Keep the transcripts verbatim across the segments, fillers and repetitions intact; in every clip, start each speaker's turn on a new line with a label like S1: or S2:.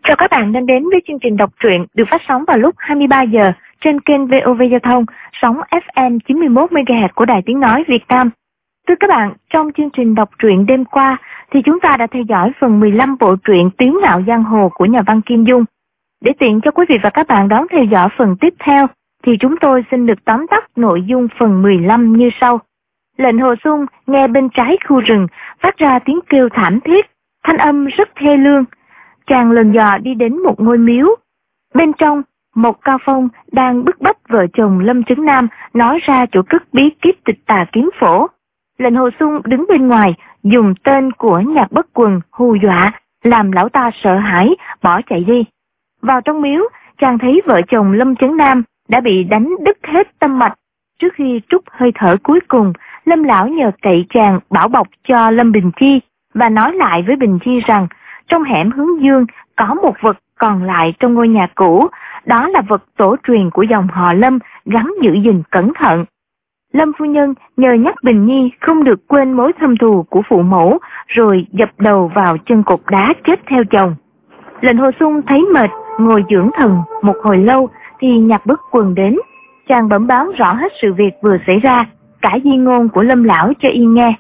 S1: Chào các bạn đang đến với chương trình đọc truyện được phát sóng vào lúc hai mươi ba giờ trên kênh vê o vê Giao thông, sóng ép em chín mươi mốt mê ga héc của Đài Tiếng Nói Việt Nam. Thưa các bạn, trong chương trình đọc truyện đêm qua thì chúng ta đã theo dõi phần mười lăm bộ truyện Tiếu Ngạo Giang Hồ của nhà văn Kim Dung. Để tiện cho quý vị và các bạn đón theo dõi phần tiếp theo thì chúng tôi xin được tóm tắt nội dung phần mười lăm như sau. Lệnh Hồ Xuân nghe bên trái khu rừng phát ra tiếng kêu thảm thiết, thanh âm rất thê lương. Chàng lần dò đi đến một ngôi miếu. Bên trong, một Cao Phong đang bức bách vợ chồng Lâm Trấn Nam nói ra chỗ cất bí kíp Tịch Tà Kiếm Phổ. Lệnh Hồ Xuân đứng bên ngoài, dùng tên của Nhạc Bất Quần hù dọa, làm lão ta sợ hãi, bỏ chạy đi. Vào trong miếu, chàng thấy vợ chồng Lâm Trấn Nam đã bị đánh đứt hết tâm mạch. Trước khi trút hơi thở cuối cùng, Lâm lão nhờ cậy chàng bảo bọc cho Lâm Bình Chi và nói lại với Bình Chi rằng trong hẻm Hướng Dương có một vật còn lại trong ngôi nhà cũ, đó là vật tổ truyền của dòng họ Lâm, gắn giữ gìn cẩn thận. Lâm phu nhân nhờ nhắc Bình Nhi không được quên mối thâm thù của phụ mẫu, rồi dập đầu vào chân cột đá chết theo chồng. Lệnh Hồ Xuân thấy mệt, ngồi dưỡng thần một hồi lâu thì Nhạc Bất Quần đến. Chàng bẩm báo rõ hết sự việc vừa xảy ra, cả di ngôn của Lâm lão cho y nghe.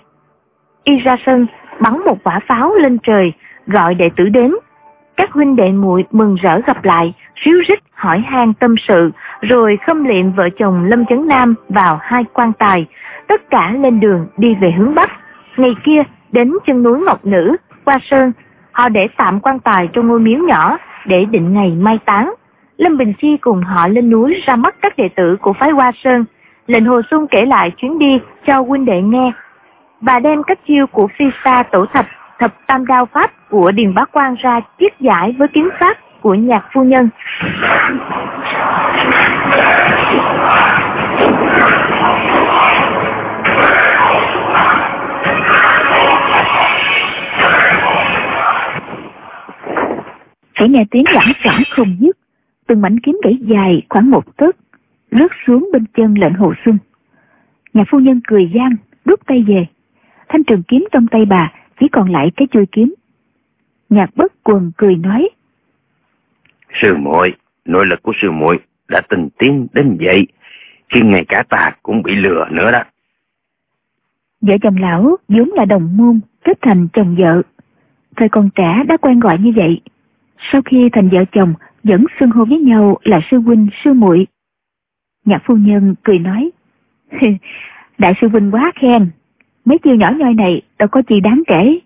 S1: Y ra sân bắn một quả pháo lên trời, gọi đệ tử đến. Các huynh đệ muội mừng rỡ gặp lại, ríu rít hỏi han tâm sự, rồi khâm liệm vợ chồng Lâm Trấn Nam vào hai quan tài, tất cả lên đường đi về hướng Bắc. Ngày kia đến chân núi Ngọc Nữ, qua sơn, họ để tạm quan tài trong ngôi miếu nhỏ để định ngày mai táng. Lâm Bình Chi cùng họ lên núi ra mắt các đệ tử của phái Hoa Sơn. Lệnh Hồ Xuân kể lại chuyến đi cho huynh đệ nghe và đem các chiêu của phi sa tổ thập thập tam đao pháp của Điền Bá Quang ra chiết giải với kiếm pháp của Nhạc phu nhân.
S2: Hãy nghe tiếng lãng xảng không dứt, từng mảnh kiếm gãy dài khoảng một tấc rớt xuống bên chân Lệnh Hồ Xuân. Nhạc phu nhân cười gian, rút tay về. Thanh trường kiếm trong tay bà chỉ còn lại cái chuôi kiếm. Nhạc Bất Quần cười nói:
S3: Sư muội, nội lực của sư muội đã tinh tiến đến vậy, khi ngay cả ta cũng bị lừa nữa đó.
S2: Vợ chồng lão vốn là đồng môn, kết thành chồng vợ. Thời còn trẻ đã quen gọi như vậy. Sau khi thành vợ chồng vẫn xưng hô với nhau là sư huynh sư muội. Nhạc phu nhân cười nói: Đại sư huynh quá khen, mấy chiêu nhỏ nhoi này đâu có gì đáng kể.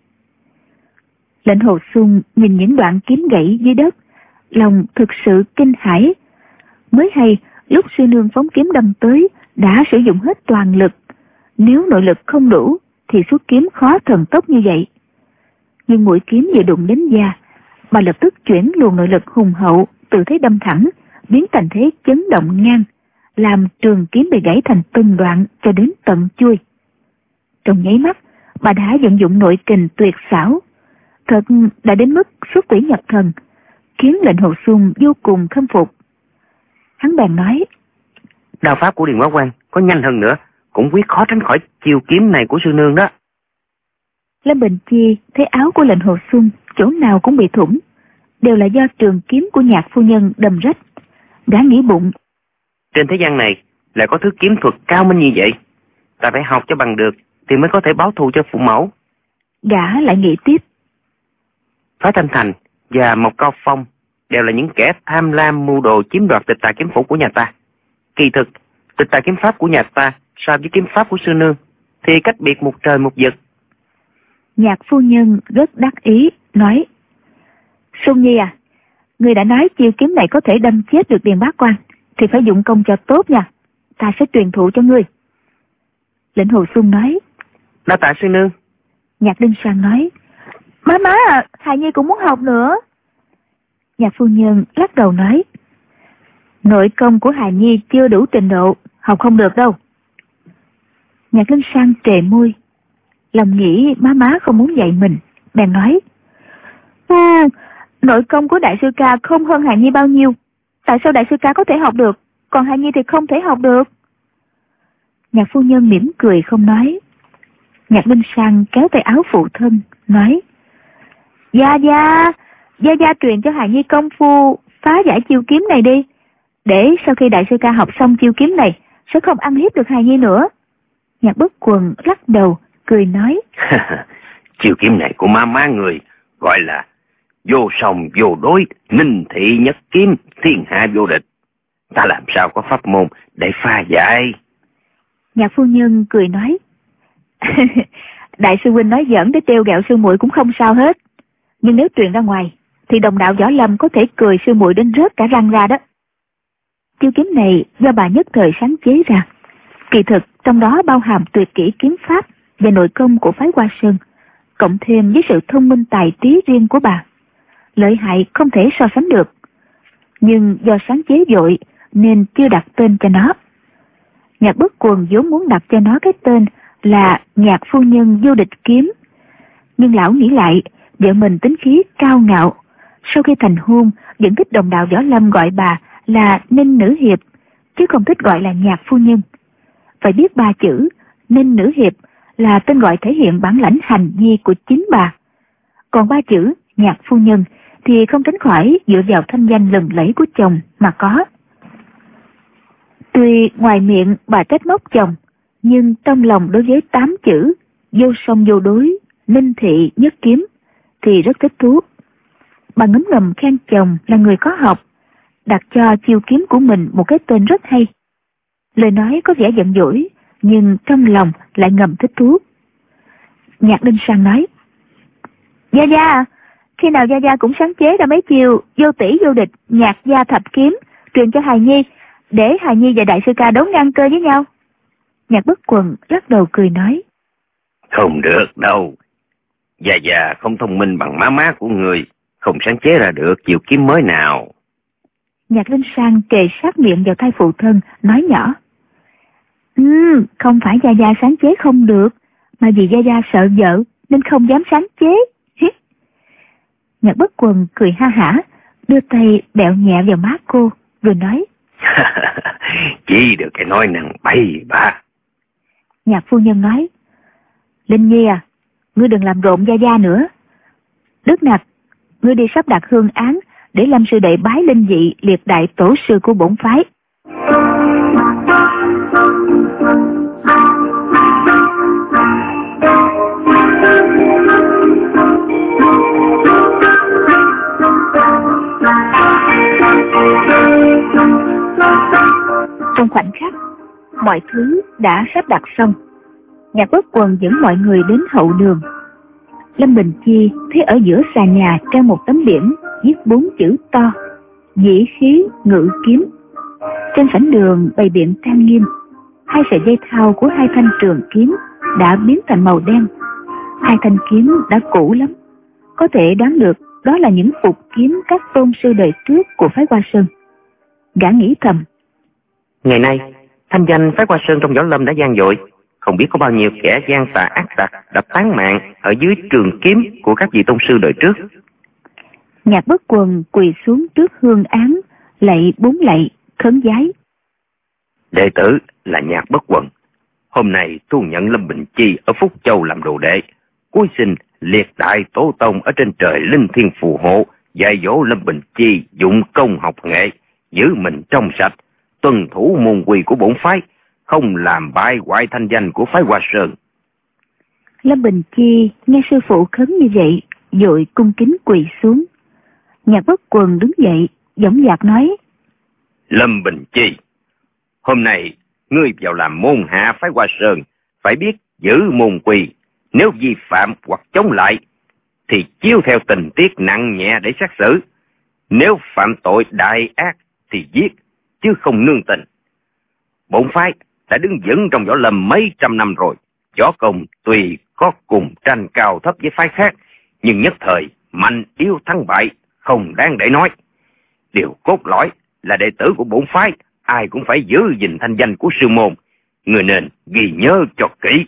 S2: Lệnh Hồ Xuân nhìn những đoạn kiếm gãy dưới đất, lòng thực sự kinh hãi. Mới hay lúc sư nương phóng kiếm đâm tới đã sử dụng hết toàn lực, nếu nội lực không đủ thì xuất kiếm khó thần tốc như vậy. Nhưng mũi kiếm vừa đụng đến da, bà lập tức chuyển luồng nội lực hùng hậu từ thế đâm thẳng biến thành thế chấn động ngang, làm trường kiếm bị gãy thành từng đoạn cho đến tận chuôi. Trong nháy mắt, bà đã vận dụng nội kình tuyệt xảo, thật đã đến mức xuất quỷ nhập thần, khiến Lệnh Hồ Xuân vô cùng khâm phục. Hắn bèn nói:
S3: Đao pháp của Điền Bá Quang có nhanh hơn nữa, cũng quyết khó tránh khỏi chiêu kiếm này của sư nương đó.
S2: Lâm Bình Chi thấy áo của Lệnh Hồ Xuân chỗ nào cũng bị thủng, đều là do trường kiếm của Nhạc phu nhân đâm rách. Gã nghĩ bụng:
S3: Trên thế gian này lại có thứ kiếm thuật cao minh như vậy, ta phải học cho bằng được thì mới có thể báo thù cho phụ mẫu.
S2: Gã lại nghĩ tiếp:
S3: Phái Thanh Thành và Mộc Cao Phong đều là những kẻ tham lam mưu đồ chiếm đoạt Tịch Tà Kiếm Phủ của nhà ta. Kỳ thực, Tịch Tà Kiếm Pháp của nhà ta so với kiếm pháp của sư nương thì cách biệt một trời một vực.
S2: Nhạc phu nhân rất đắc ý, nói: Xuân Nhi à, người đã nói chiêu kiếm này có thể đâm chết được Điền Bá Quang, thì phải dụng công cho tốt nha, ta sẽ truyền thụ cho ngươi. Lệnh Hồ Xuân nói:
S3: Đa tạ sư nương.
S2: Nhạc Linh Sang nói: Má má à, Hài Nhi cũng muốn học nữa. Nhạc phu nhân lắc đầu nói: Nội công của Hài Nhi chưa đủ trình độ, học không được đâu. Nhạc Linh Sang trề môi, lòng nghĩ má má không muốn dạy mình, bèn nói: Ừ, nội công của đại sư ca không hơn Hài Nhi bao nhiêu, tại sao đại sư ca có thể học được, còn Hài Nhi thì không thể học được? Nhạc phu nhân mỉm cười không nói. Nhạc Minh Sang kéo tay áo phụ thân, nói: Dạ dạ, Gia Gia truyền cho hài nhi công phu phá giải chiêu kiếm này đi, để sau khi đại sư ca học xong chiêu kiếm này sẽ không ăn hiếp được hài nhi nữa. Nhạc Bất Quần lắc đầu cười nói:
S3: chiêu kiếm này của má má người gọi là vô song vô đối, ninh thị nhất kiếm, thiên hạ vô địch. Ta làm sao có pháp môn để pha giải?
S2: Nhạc phu nhân cười nói: đại sư huynh nói giỡn để trêu ghẹo sư muội cũng không sao hết, nhưng nếu truyền ra ngoài thì đồng đạo Võ Lâm có thể cười sư muội đến rớt cả răng ra đó. Chiêu kiếm này do bà nhất thời sáng chế ra, kỳ thực trong đó bao hàm tuyệt kỹ kiếm pháp và nội công của phái Hoa Sơn, cộng thêm với sự thông minh tài trí riêng của bà, lợi hại không thể so sánh được. Nhưng do sáng chế vội nên chưa đặt tên cho nó. Nhạc Bất Quần vốn muốn đặt cho nó cái tên là Nhạc Phu Nhân Vô Địch Kiếm, nhưng lão nghĩ lại, vợ mình tính khí cao ngạo, sau khi thành hôn vẫn thích đồng đạo Võ Lâm gọi bà là Ninh Nữ Hiệp, chứ không thích gọi là Nhạc Phu Nhân. Phải biết ba chữ Ninh Nữ Hiệp là tên gọi thể hiện bản lãnh hành vi của chính bà, còn ba chữ Nhạc Phu Nhân thì không tránh khỏi dựa vào thanh danh lừng lẫy của chồng mà có. Tuy ngoài miệng bà trách móc chồng, nhưng trong lòng đối với tám chữ vô song vô đối, ninh thị nhất kiếm thì rất thích thú. Bà ngấm ngầm khen chồng là người có học, đặt cho chiêu kiếm của mình một cái tên rất hay. Lời nói có vẻ giận dỗi, nhưng trong lòng lại ngầm thích thú. Nhạc Đinh Sang nói: Gia Gia, khi nào Gia Gia cũng sáng chế ra mấy chiêu vô tỷ vô địch nhạc gia thập kiếm truyền cho hài nhi, để hài nhi và đại sư ca đấu ngang cơ với nhau. Nhạc Bất Quần lắc đầu cười nói:
S3: không được đâu, Gia Gia không thông minh bằng má má của người, không sáng chế ra được chiêu kiếm mới nào.
S2: Nhạc Linh Sang kề sát miệng vào tai phụ thân, nói nhỏ: Ừ, không phải Gia Gia sáng chế không được, mà vì Gia Gia sợ vợ nên không dám sáng chế. Nhạc Bất Quần cười ha hả, đưa tay bẹo nhẹ vào má cô, rồi nói:
S3: Chỉ được cái nói năng bay ba.
S2: Nhạc phu nhân nói: Linh Nhi à, ngươi đừng làm rộn Gia Gia nữa. Đức Nặc, ngươi đi sắp đặt hương án để Lâm sư đệ bái linh vị liệt đại tổ sư của bổn phái. Trong khoảnh khắc, mọi thứ đã sắp đặt xong. Nhạc Bất Quần dẫn mọi người đến hậu đường. Lâm Bình Chi thấy ở giữa xà nhà treo một tấm biển viết bốn chữ to: Dĩ khí ngự kiếm. Trên sảnh đường bày biện trang nghiêm. Hai sợi dây thao của hai thanh trường kiếm đã biến thành màu đen. Hai thanh kiếm đã cũ lắm, có thể đoán được đó là những phục kiếm các tôn sư đời trước của phái Hoa Sơn. Gã nghĩ thầm:
S3: Ngày nay, thanh danh phái Hoa Sơn trong võ lâm đã vang dội, không biết có bao nhiêu kẻ gian tà ác tặc đã tán mạng ở dưới trường kiếm của các vị tôn sư đời trước.
S2: Nhạc Bất Quần quỳ xuống trước hương án, lạy bốn lạy, khấn vái:
S3: Đệ tử là Nhạc Bất Quần, hôm nay tu nhận Lâm Bình Chi ở Phúc Châu làm đồ đệ, cúi xin liệt đại tổ tông ở trên trời linh thiên phù hộ, dạy dỗ Lâm Bình Chi dụng công học nghệ, giữ mình trong sạch, tuân thủ môn quy của bổn phái, không làm bại hoại thanh danh của phái Hoa Sơn.
S2: Lâm Bình Chi nghe sư phụ khấn như vậy, vội cung kính quỳ xuống. Nhạc Bất Quần đứng dậy, dõng dạc nói:
S3: Lâm Bình Chi, hôm nay ngươi vào làm môn hạ phái Hoa Sơn, phải biết giữ môn quy, nếu vi phạm hoặc chống lại thì chiếu theo tình tiết nặng nhẹ để xét xử, nếu phạm tội đại ác thì giết, chứ không nương tình. Bổn phái đã đứng vững trong võ lâm mấy trăm năm rồi, võ công tuy có cùng tranh cao thấp với phái khác, nhưng nhất thời mạnh yếu thắng bại không đáng để nói. Điều cốt lõi là đệ tử của bổn phái ai cũng phải giữ gìn thanh danh của sư môn, người nên ghi nhớ cho kỹ.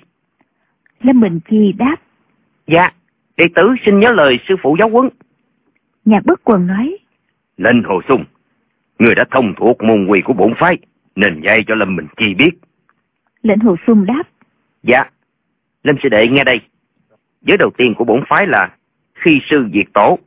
S2: Lâm Bình Chi đáp:
S3: Dạ, đệ tử xin nhớ lời sư phụ giáo huấn.
S2: Nhạc Bất Quần nói:
S3: Lệnh Hồ Sung, người đã thông thuộc môn quy của bổn phái, nên dạy cho Lâm Bình Chi biết.
S2: Lệnh Hồ Sung đáp:
S3: Dạ, Lâm sư đệ nghe đây. Giới đầu tiên của bổn phái là khi sư diệt tổ,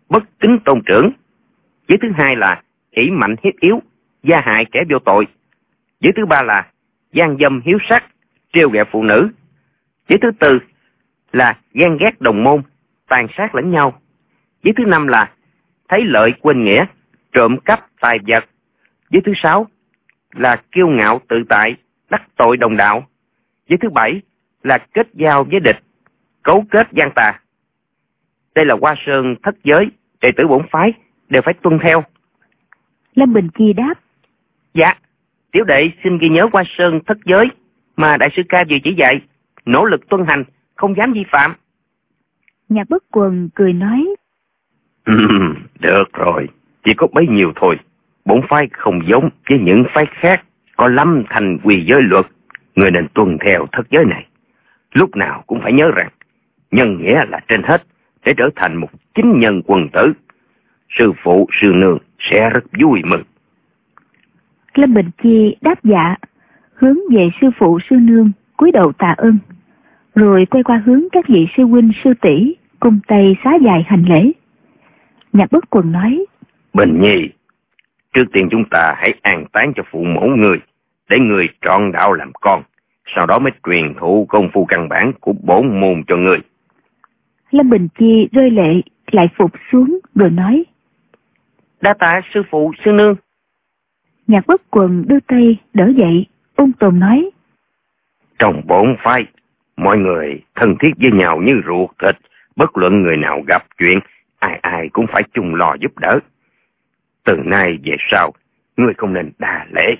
S3: bất kính tôn trưởng. Giới thứ hai là ỷ mạnh hiếp yếu, gia hại kẻ vô tội. Giới thứ ba là gian dâm hiếu sắc, trêu ghẹo phụ nữ. Giới thứ tư là ghen ghét đồng môn, tàn sát lẫn nhau. Giới thứ năm là thấy lợi quên nghĩa, trộm cắp tài vật. Giới thứ sáu là kiêu ngạo tự tại, đắc tội đồng đạo. Giới thứ bảy là kết giao với địch, cấu kết gian tà. Đây là Hoa Sơn thất giới, đệ tử bổn phái đều phải tuân theo.
S2: Lâm Bình Chi đáp:
S3: Dạ, tiểu đệ xin ghi nhớ Hoa Sơn thất giới mà đại sư ca vừa chỉ dạy, nỗ lực tuân hành, không dám vi phạm.
S2: Nhạc Bất Quần cười nói:
S3: Được rồi, chỉ có bấy nhiêu thôi. Bổn phái không giống với những phái khác có lâm thành quy giới luật. Người nên tuân theo thất giới này. Lúc nào cũng phải nhớ rằng nhân nghĩa là trên hết, để trở thành một chính nhân quân tử. Sư phụ sư nương sẽ rất vui mừng.
S2: Lâm Bình Chi đáp dạ, hướng về sư phụ sư nương cúi đầu tạ ơn, rồi quay qua hướng các vị sư huynh sư tỷ cùng tay xá dài hành lễ. Nhạc Bất Quần nói:
S3: Bình Nhi, trước tiên chúng ta hãy an táng cho phụ mẫu người, để người trọn đạo làm con, sau đó mới truyền thụ công phu căn bản của bổn môn cho người.
S2: Lâm Bình Chi rơi lệ, lại phục xuống rồi nói:
S3: Đa tạ sư phụ sư nương.
S2: Nhạc Bất Quần đưa tay đỡ dậy, ung tồn nói:
S3: Trong bổn phái, mọi người thân thiết với nhau như ruột thịt, bất luận người nào gặp chuyện, ai ai cũng phải chung lo giúp đỡ. Từ nay về sau, ngươi không nên đa lễ.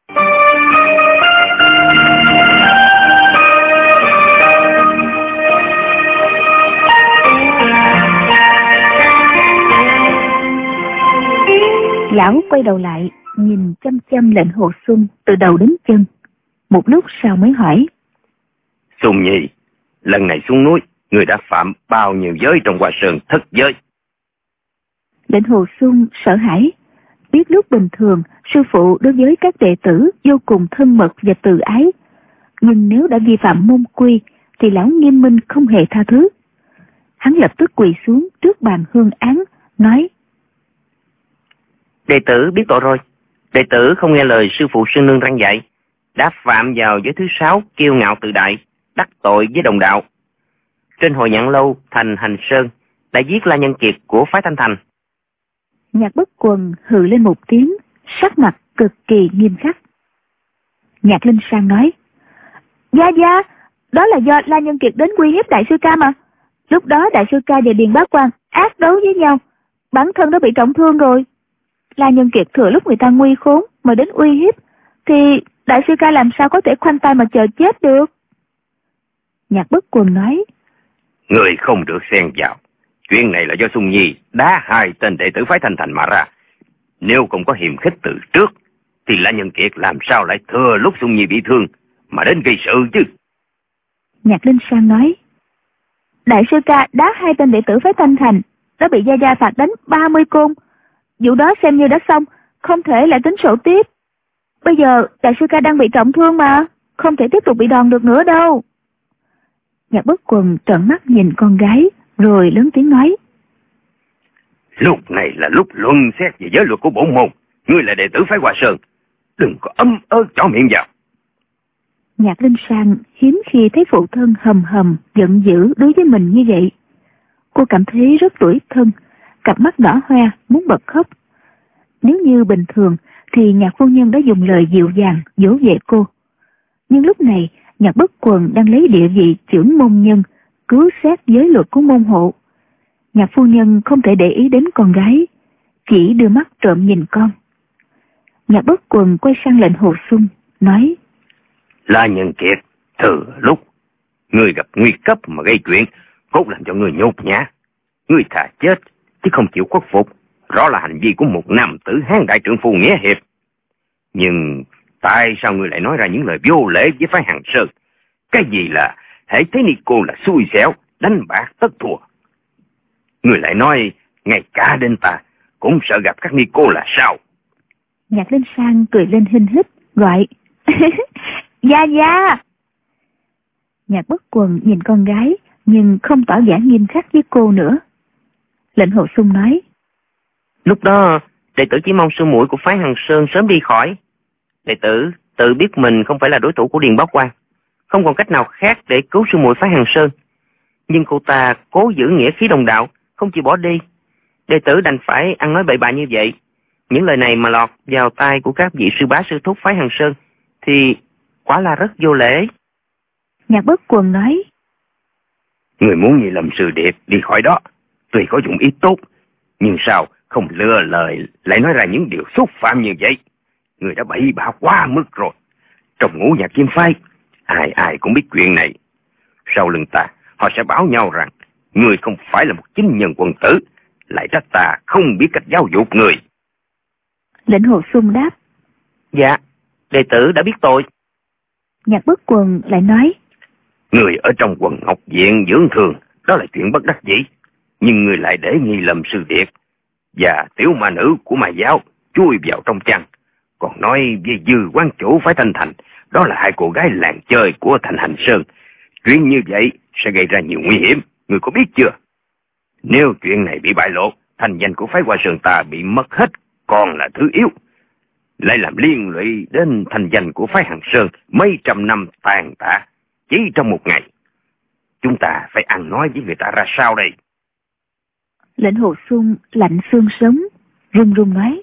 S2: Lão quay đầu lại, nhìn chăm chăm Lệnh Hồ Xuân từ đầu đến chân. Một lúc sau mới hỏi:
S3: Xuân Nhi, lần này xuống núi, người đã phạm bao nhiêu giới trong Hoa Sơn thất giới?
S2: Lệnh Hồ Xuân sợ hãi, biết lúc bình thường sư phụ đối với các đệ tử vô cùng thân mật và từ ái, nhưng nếu đã vi phạm môn quy thì lão nghiêm minh không hề tha thứ. Hắn lập tức quỳ xuống trước bàn hương án, nói:
S3: Đệ tử biết tội rồi. Đệ tử không nghe lời sư phụ sư nương răn dạy, đã phạm vào giới thứ sáu, kiêu ngạo tự đại, đắc tội với đồng đạo. Trên Hồi Nhạn Lâu, thành Hành Sơn đã giết La Nhân Kiệt của phái Thanh Thành.
S2: Nhạc Bất Quần hừ lên một tiếng, sắc mặt cực kỳ nghiêm khắc. Nhạc Linh Sang nói: Gia Gia, đó là do La Nhân Kiệt đến uy hiếp đại sư ca mà. Lúc đó đại sư ca và Điền Bá Quang ác đấu với nhau, bản thân đã bị trọng thương rồi. La Nhân Kiệt thừa lúc người ta nguy khốn mà đến uy hiếp, thì đại sư ca làm sao có thể khoanh tay mà chờ chết được? Nhạc Bất Quần nói:
S3: Người không được xen vào. Chuyện này là do Xuân Nhi đá hai tên đệ tử phái Thanh Thành mà ra. Nếu không có hiềm khích từ trước, thì La Nhân Kiệt làm sao lại thừa lúc Xuân Nhi bị thương mà đến gây sự chứ?
S2: Nhạc Linh Sang nói: Đại sư ca đá hai tên đệ tử phái Thanh Thành, đã bị Gia Gia phạt đánh ba mươi côn. Vụ đó xem như đã xong, không thể lại tính sổ tiếp. Bây giờ đại sư ca đang bị trọng thương mà, không thể tiếp tục bị đòn được nữa đâu. Nhạc Bất Quần trợn mắt nhìn con gái, rồi lớn tiếng nói:
S3: Lúc này là lúc luận xét về giới luật của bổn môn. Ngươi là đệ tử phái Hoa Sơn, đừng có ấm ớ chó miệng vào.
S2: Nhạc Linh Sang hiếm khi thấy phụ thân hầm hầm giận dữ đối với mình như vậy. Cô cảm thấy rất tủi thân, cặp mắt đỏ hoe muốn bật khóc. Nếu như bình thường thì Nhạc phu nhân đã dùng lời dịu dàng dỗ về cô, nhưng lúc này Nhạc Bất Quần đang lấy địa vị trưởng môn nhân cứu xét giới luật của môn hộ. Nhạc phu nhân không thể để ý đến con gái, chỉ đưa mắt trộm nhìn con. Nhạc Bất Quần quay sang Lệnh Hồ Xuân nói:
S3: La Nhân Kiệt, từ lúc ngươi gặp nguy cấp mà gây chuyện, cốt làm cho ngươi nhục nhã. Ngươi thà chết chứ không chịu khuất phục, rõ là hành vi của một nam tử hán đại trượng phu nghĩa hiệp. Nhưng tại sao ngươi lại nói ra những lời vô lễ với phái Hằng Sơn? Cái gì là hễ thấy ni cô là xui xẻo, đánh bạc tất thua. Ngươi lại nói ngay cả đến ta cũng sợ gặp các ni cô là sao?
S2: Nhạc Linh Sang cười lên hinh hít, gọi: Gia Gia. Nhạc Bất Quần nhìn con gái nhưng không tỏ vẻ nghiêm khắc với cô nữa. Lệnh Hồ Xung nói.
S3: Lúc đó, đệ tử chỉ mong sư muội của phái Hằng Sơn sớm đi khỏi. Đệ tử tự biết mình không phải là đối thủ của Điền Báo Quan, không còn cách nào khác để cứu sư muội phái Hằng Sơn. Nhưng cô ta cố giữ nghĩa khí đồng đạo, không chịu bỏ đi. Đệ tử đành phải ăn nói bậy bạ như vậy. Những lời này mà lọt vào tai của các vị sư bá sư thúc phái Hằng Sơn thì quả là rất vô lễ.
S2: Nhạc Bất Quần nói.
S4: Người muốn Nhị Lâm Sư Điệp đi khỏi đó, tuy có dụng ý tốt, nhưng sao không lừa lời lại nói ra những điều xúc phạm như vậy? Người đã bậy bạ quá mức rồi. Trong Ngũ Nhạc Kiếm phái, ai ai cũng biết chuyện này. Sau lưng ta, họ sẽ báo nhau rằng người không phải là một chính nhân quân tử, lại trách ta không biết cách giáo dục người.
S2: Lệnh Hồ Xung đáp.
S3: Dạ, đệ tử đã biết tội.
S2: Nhạc Bất Quần lại nói.
S4: Người ở trong quần Ngọc Viện dưỡng thương, đó là chuyện bất đắc dĩ. Nhưng người lại để Nghi Lâm Sư Điệp và tiểu ma nữ của ma giáo chui vào trong chăn. Còn nói về Dư quan chủ phái Thanh Thành, đó là hai cô gái làng chơi của Thành Hành Sơn. Chuyện như vậy sẽ gây ra nhiều nguy hiểm, người có biết chưa? Nếu chuyện này bị bại lộ, thành danh của phái Hoa Sơn ta bị mất hết, còn là thứ yếu. Lại làm liên lụy đến thành danh của phái Hằng Sơn mấy trăm năm tàn tạ, chỉ trong một ngày. Chúng ta phải ăn nói với người ta ra sao đây?
S2: Lệnh Hồ Xung lạnh xương sống, run run nói.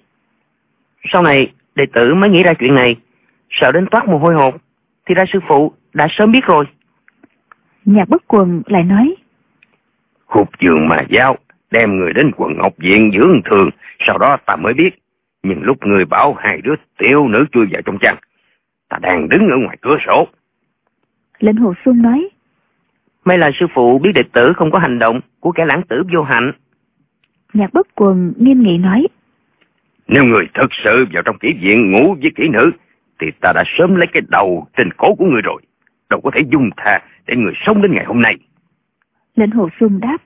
S3: Sau này, đệ tử mới nghĩ ra chuyện này, sợ đến toát mồ hôi hột, thì ra sư phụ đã sớm biết rồi.
S2: Nhạc Bất Quần lại nói.
S4: Khúc Dương mà giáo đem người đến quần Ngọc Viện dưỡng thường, sau đó ta mới biết. Nhưng lúc người bảo hai đứa tiểu nữ chui vào trong chăn, ta đang đứng ở ngoài cửa sổ.
S2: Lệnh Hồ Xung nói.
S3: May là sư phụ biết đệ tử không có hành động của kẻ lãng tử vô hạnh.
S2: Nhạc Bất Quần nghiêm nghị nói.
S4: Nếu người thật sự vào trong kỹ viện ngủ với kỹ nữ, thì ta đã sớm lấy cái đầu trên cổ của người rồi. Đâu có thể dung tha để người sống đến ngày hôm nay.
S2: Lệnh Hồ Xung đáp.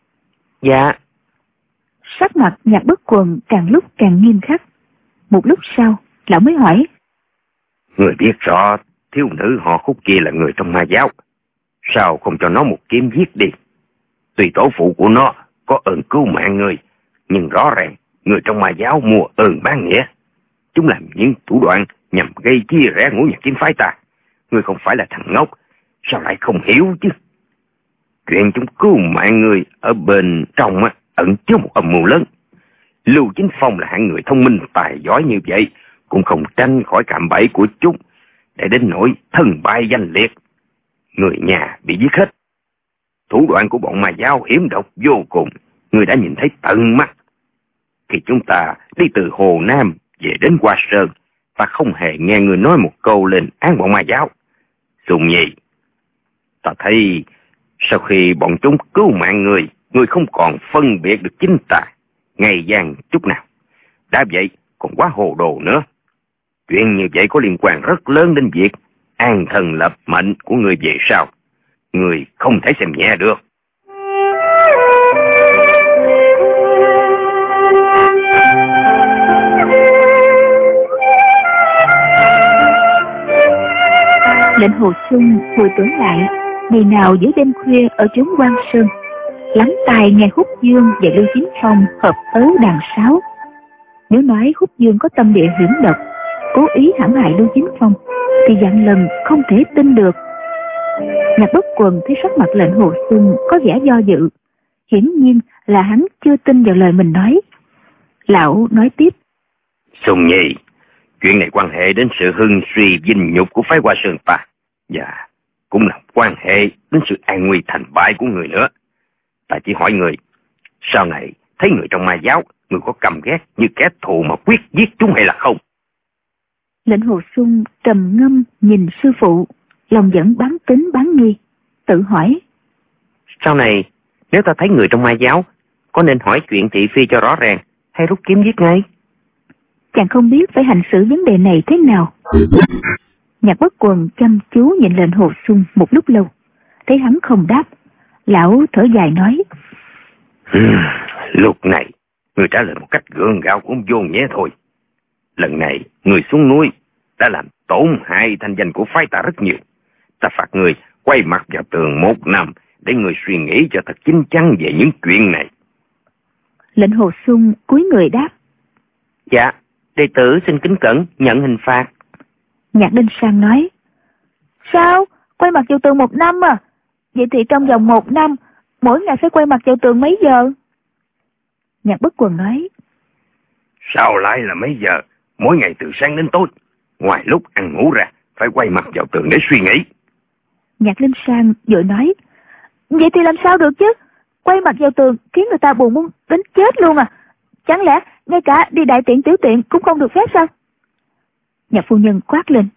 S3: Dạ.
S2: Sắc mặt Nhạc Bất Quần càng lúc càng nghiêm khắc. Một lúc sau, lão mới hỏi.
S4: Người biết rõ thiếu nữ họ Khúc kia là người trong ma giáo, sao không cho nó một kiếm giết đi? Tuy tổ phụ của nó có ơn cứu mạng người, nhưng rõ ràng người trong ma giáo mua ơn bán nghĩa. Chúng làm những thủ đoạn nhằm gây chia rẽ Ngũ Nhạc Kiếm phái ta. Người không phải là thằng ngốc, sao lại không hiểu chứ? Chuyện chúng cứu mạng người ở bên trong á, ẩn chứa một âm mưu lớn. Lưu Chính Phong là hạng người thông minh tài giỏi như vậy, cũng không tránh khỏi cạm bẫy của chúng, để đến nỗi thân bại danh liệt. Người nhà bị giết hết. Thủ đoạn của bọn ma giáo hiểm độc vô cùng, người đã nhìn thấy tận mắt. Khi chúng ta đi từ Hồ Nam về đến Hoa Sơn, ta không hề nghe người nói một câu lên án bọn ma giáo. Sùng Nhi, ta thấy sau khi bọn chúng cứu mạng người, người không còn phân biệt được chính tà, ngày gian chút nào. Đã vậy còn quá hồ đồ nữa. Chuyện như vậy có liên quan rất lớn đến việc an thần lập mệnh của người về sau. Người không thể xem nhẹ được.
S2: Lệnh Hồ Xung hồi tưởng lại ngày nào giữa đêm khuya ở chốn Quan Sơn, lắng tai nghe Khúc Dương và Lưu Chính Phong hợp ớ đàn sáo. Nếu nói Khúc Dương có tâm địa hiểm độc, cố ý hãm hại Lưu Chính Phong, thì vạn lần không thể tin được. Nhạc Bất Quần thấy sắc mặt Lệnh Hồ Xung có vẻ do dự, hiển nhiên là hắn chưa tin vào lời mình nói. Lão nói tiếp.
S4: Sùng Nhi, chuyện này quan hệ đến sự hưng suy vinh nhục của phái Hoa Sơn ta, và cũng là quan hệ đến sự an nguy thành bại của người nữa. Ta chỉ hỏi người, sau này thấy người trong ma giáo, người có căm ghét như kẻ thù mà quyết giết chúng hay là không?
S2: Lệnh Hồ Xung trầm ngâm nhìn sư phụ, lòng vẫn bán tính bán nghi, tự hỏi.
S3: Sau này, nếu ta thấy người trong ma giáo, có nên hỏi chuyện thị phi cho rõ ràng, hay rút kiếm giết ngay?
S2: Chàng không biết phải hành xử vấn đề này thế nào. Nhạc Bất Quần chăm chú nhìn Lệnh Hồ Xung một lúc lâu, thấy hắn không đáp, lão thở dài nói.
S4: Lúc này, người trả lời một cách gượng gạo cũng vô nhé thôi. Lần này, người xuống núi đã làm tổn hại thanh danh của phái ta rất nhiều. Ta phạt người quay mặt vào tường một năm để người suy nghĩ cho thật chín chắn về những chuyện này.
S2: Lệnh Hồ Xuân cúi người đáp.
S3: Dạ, đệ tử xin kính cẩn nhận hình phạt.
S2: Nhạc Đinh Sang nói. Sao? Quay mặt vào tường một năm à? Vậy thì trong vòng một năm, mỗi ngày phải quay mặt vào tường mấy giờ? Nhạc Bất Quần nói.
S4: Sao lại là mấy giờ? Mỗi ngày từ sáng đến tối, ngoài lúc ăn ngủ ra, phải quay mặt vào tường để suy nghĩ.
S2: Nhạc Linh Sang vội nói. Vậy thì làm sao được chứ? Quay mặt vào tường khiến người ta buồn muốn đến chết luôn à? Chẳng lẽ ngay cả đi đại tiện tiểu tiện cũng không được phép sao? Nhạc phu nhân quát lên.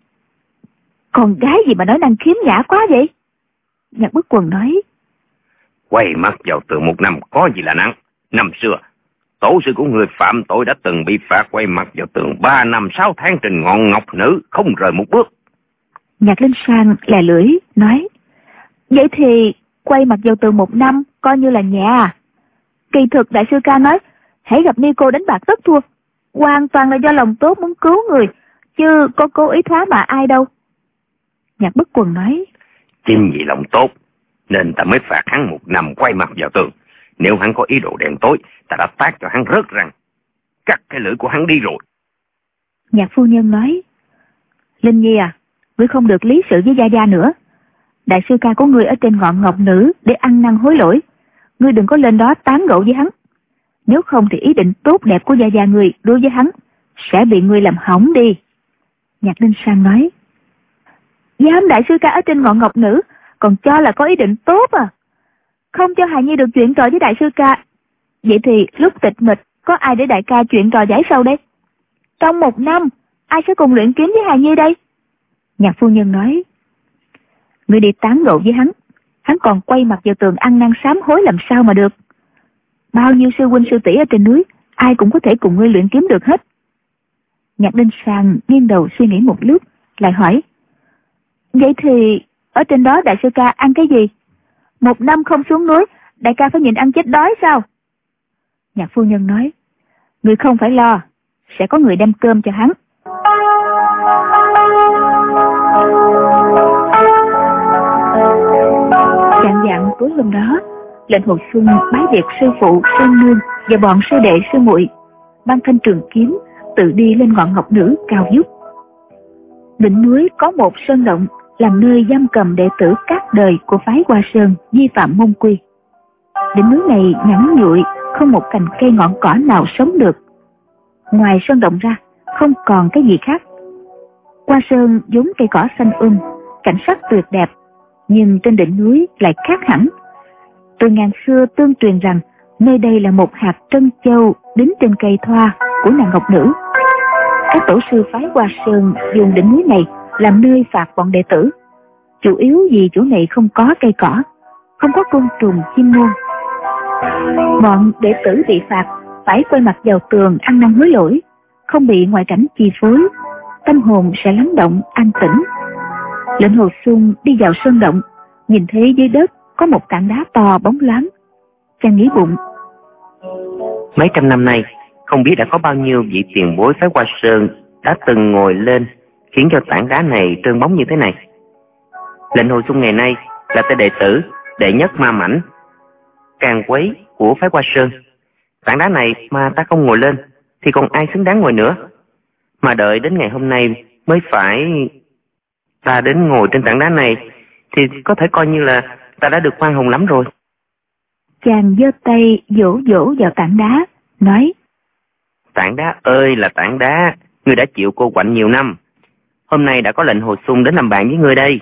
S2: Con gái gì mà nói năng khiếm nhã quá vậy? Nhạc Bất Quần nói.
S4: Quay mặt vào tường một năm có gì là nặng? Năm xưa, tổ sư của người phạm tội đã từng bị phạt quay mặt vào tường ba năm sáu tháng trên ngọn ngọc nữ, không rời một bước.
S2: Nhạc Linh Sang lè lưỡi nói. Vậy thì quay mặt vào tường một năm coi như là nhẹ à? Kỳ thực đại sư ca nói, hãy gặp ni cô đánh bạc tất thua, hoàn toàn là do lòng tốt muốn cứu người, chứ có cố ý thoá mạ ai đâu. Nhạc Bất Quần nói.
S4: Chính vì lòng tốt nên ta mới phạt hắn một năm quay mặt vào tường. Nếu hắn có ý đồ đen tối, ta đã tát cho hắn rớt răng, cắt cái lưỡi của hắn đi rồi.
S2: Nhạc phu nhân nói. Linh Nhi à, ngươi không được lý sự với Gia Gia nữa. Đại sư ca của ngươi ở trên ngọn ngọc nữ để ăn năn hối lỗi. Ngươi đừng có lên đó tán gẫu với hắn. Nếu không thì ý định tốt đẹp của Gia Gia ngươi đối với hắn sẽ bị ngươi làm hỏng đi. Nhạc Linh Sang nói. Dám đại sư ca ở trên ngọn ngọc nữ còn cho là có ý định tốt à? Không cho hài nhi được chuyện trò với đại sư ca. Vậy thì lúc tịch mịch có ai để đại ca chuyện trò giải sâu đây? Trong một năm ai sẽ cùng luyện kiếm với hài nhi đây? Nhạc phu nhân nói. Ngươi đi tán gẫu với hắn, hắn còn quay mặt vào tường ăn năn sám hối làm sao mà được? Bao nhiêu sư huynh sư tỷ ở trên núi, ai cũng có thể cùng ngươi luyện kiếm được hết. Nhạc Đinh Sang nghiêng đầu suy nghĩ một lúc, lại hỏi. Vậy thì ở trên đó đại sư ca ăn cái gì? Một năm không xuống núi, đại ca phải nhịn ăn chết đói sao? Nhạc phu nhân nói. Ngươi không phải lo, sẽ có người đem cơm cho hắn. Dạng dạng tối hôm đó, Lệnh Hồ Xuân bái biệt sư phụ Sơn Nương và bọn sư đệ sư muội, mang thanh trường kiếm tự đi lên ngọn ngọc nữ cao vút. Đỉnh núi có một sơn động làm nơi giam cầm đệ tử các đời của phái Hoa Sơn vi phạm môn quy. Đỉnh núi này ngắn nhụi, không một cành cây ngọn cỏ nào sống được. Ngoài sơn động ra, không còn cái gì khác. Hoa Sơn vốn cây cỏ xanh um, cảnh sắc tuyệt đẹp, nhưng trên đỉnh núi lại khác hẳn. Từ ngàn xưa tương truyền rằng nơi đây là một hạt trân châu đính trên cây thoa của nàng ngọc nữ. Các tổ sư phái Hoa Sơn dùng đỉnh núi này làm nơi phạt bọn đệ tử, chủ yếu vì chỗ này không có cây cỏ, không có côn trùng chim muôn. Bọn đệ tử bị phạt phải quay mặt vào tường ăn năn hối lỗi, không bị ngoại cảnh chi phối, tâm hồn sẽ lắng động an tĩnh. Lệnh Hồ Xuân đi vào sơn động, nhìn thấy dưới đất có một tảng đá to bóng loáng. Chàng nghĩ bụng.
S3: Mấy trăm năm nay, không biết đã có bao nhiêu vị tiền bối phái Hoa Sơn đã từng ngồi lên, khiến cho tảng đá này trơn bóng như thế này. Lệnh Hồ Xuân ngày nay là tên đệ tử đệ nhất ma mãnh càng quấy của phái Hoa Sơn. Tảng đá này mà ta không ngồi lên thì còn ai xứng đáng ngồi nữa. Mà đợi đến ngày hôm nay mới phải ta đến ngồi trên tảng đá này thì có thể coi như là ta đã được khoan hồng lắm rồi.
S2: Chàng giơ tay vỗ vỗ vào tảng đá, nói.
S3: Tảng đá ơi là tảng đá, ngươi đã chịu cô quạnh nhiều năm. Hôm nay đã có Lệnh Hồ Xuân đến làm bạn với ngươi đây.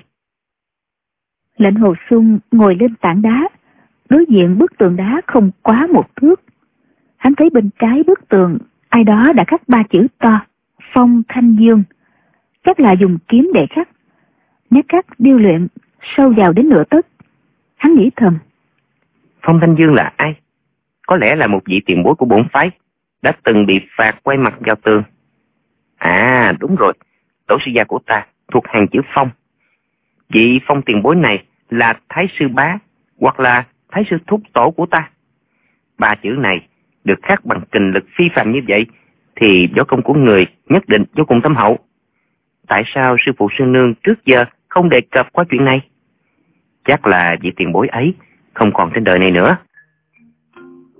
S2: Lệnh Hồ Xuân ngồi lên tảng đá, đối diện bức tường đá không quá một thước. Hắn thấy bên trái bức tường ai đó đã khắc ba chữ to, Phong Thanh Dương, chắc là dùng kiếm để khắc. Nét khắc điêu luyện sâu vào đến nửa tấc. Hắn nghĩ thầm.
S3: Phong Thanh Dương là ai? Có lẽ là một vị tiền bối của bổn phái, đã từng bị phạt quay mặt vào tường. À đúng rồi, tổ sư gia của ta thuộc hàng chữ Phong. Vị Phong tiền bối này là Thái sư bá hoặc là Thái sư thúc tổ của ta. Ba chữ này được khắc bằng kình lực phi phàm như vậy thì võ công của người nhất định vô cùng thâm hậu. Tại sao sư phụ Sơn Nương trước giờ không đề cập qua chuyện này? Chắc là vị tiền bối ấy không còn trên đời này nữa.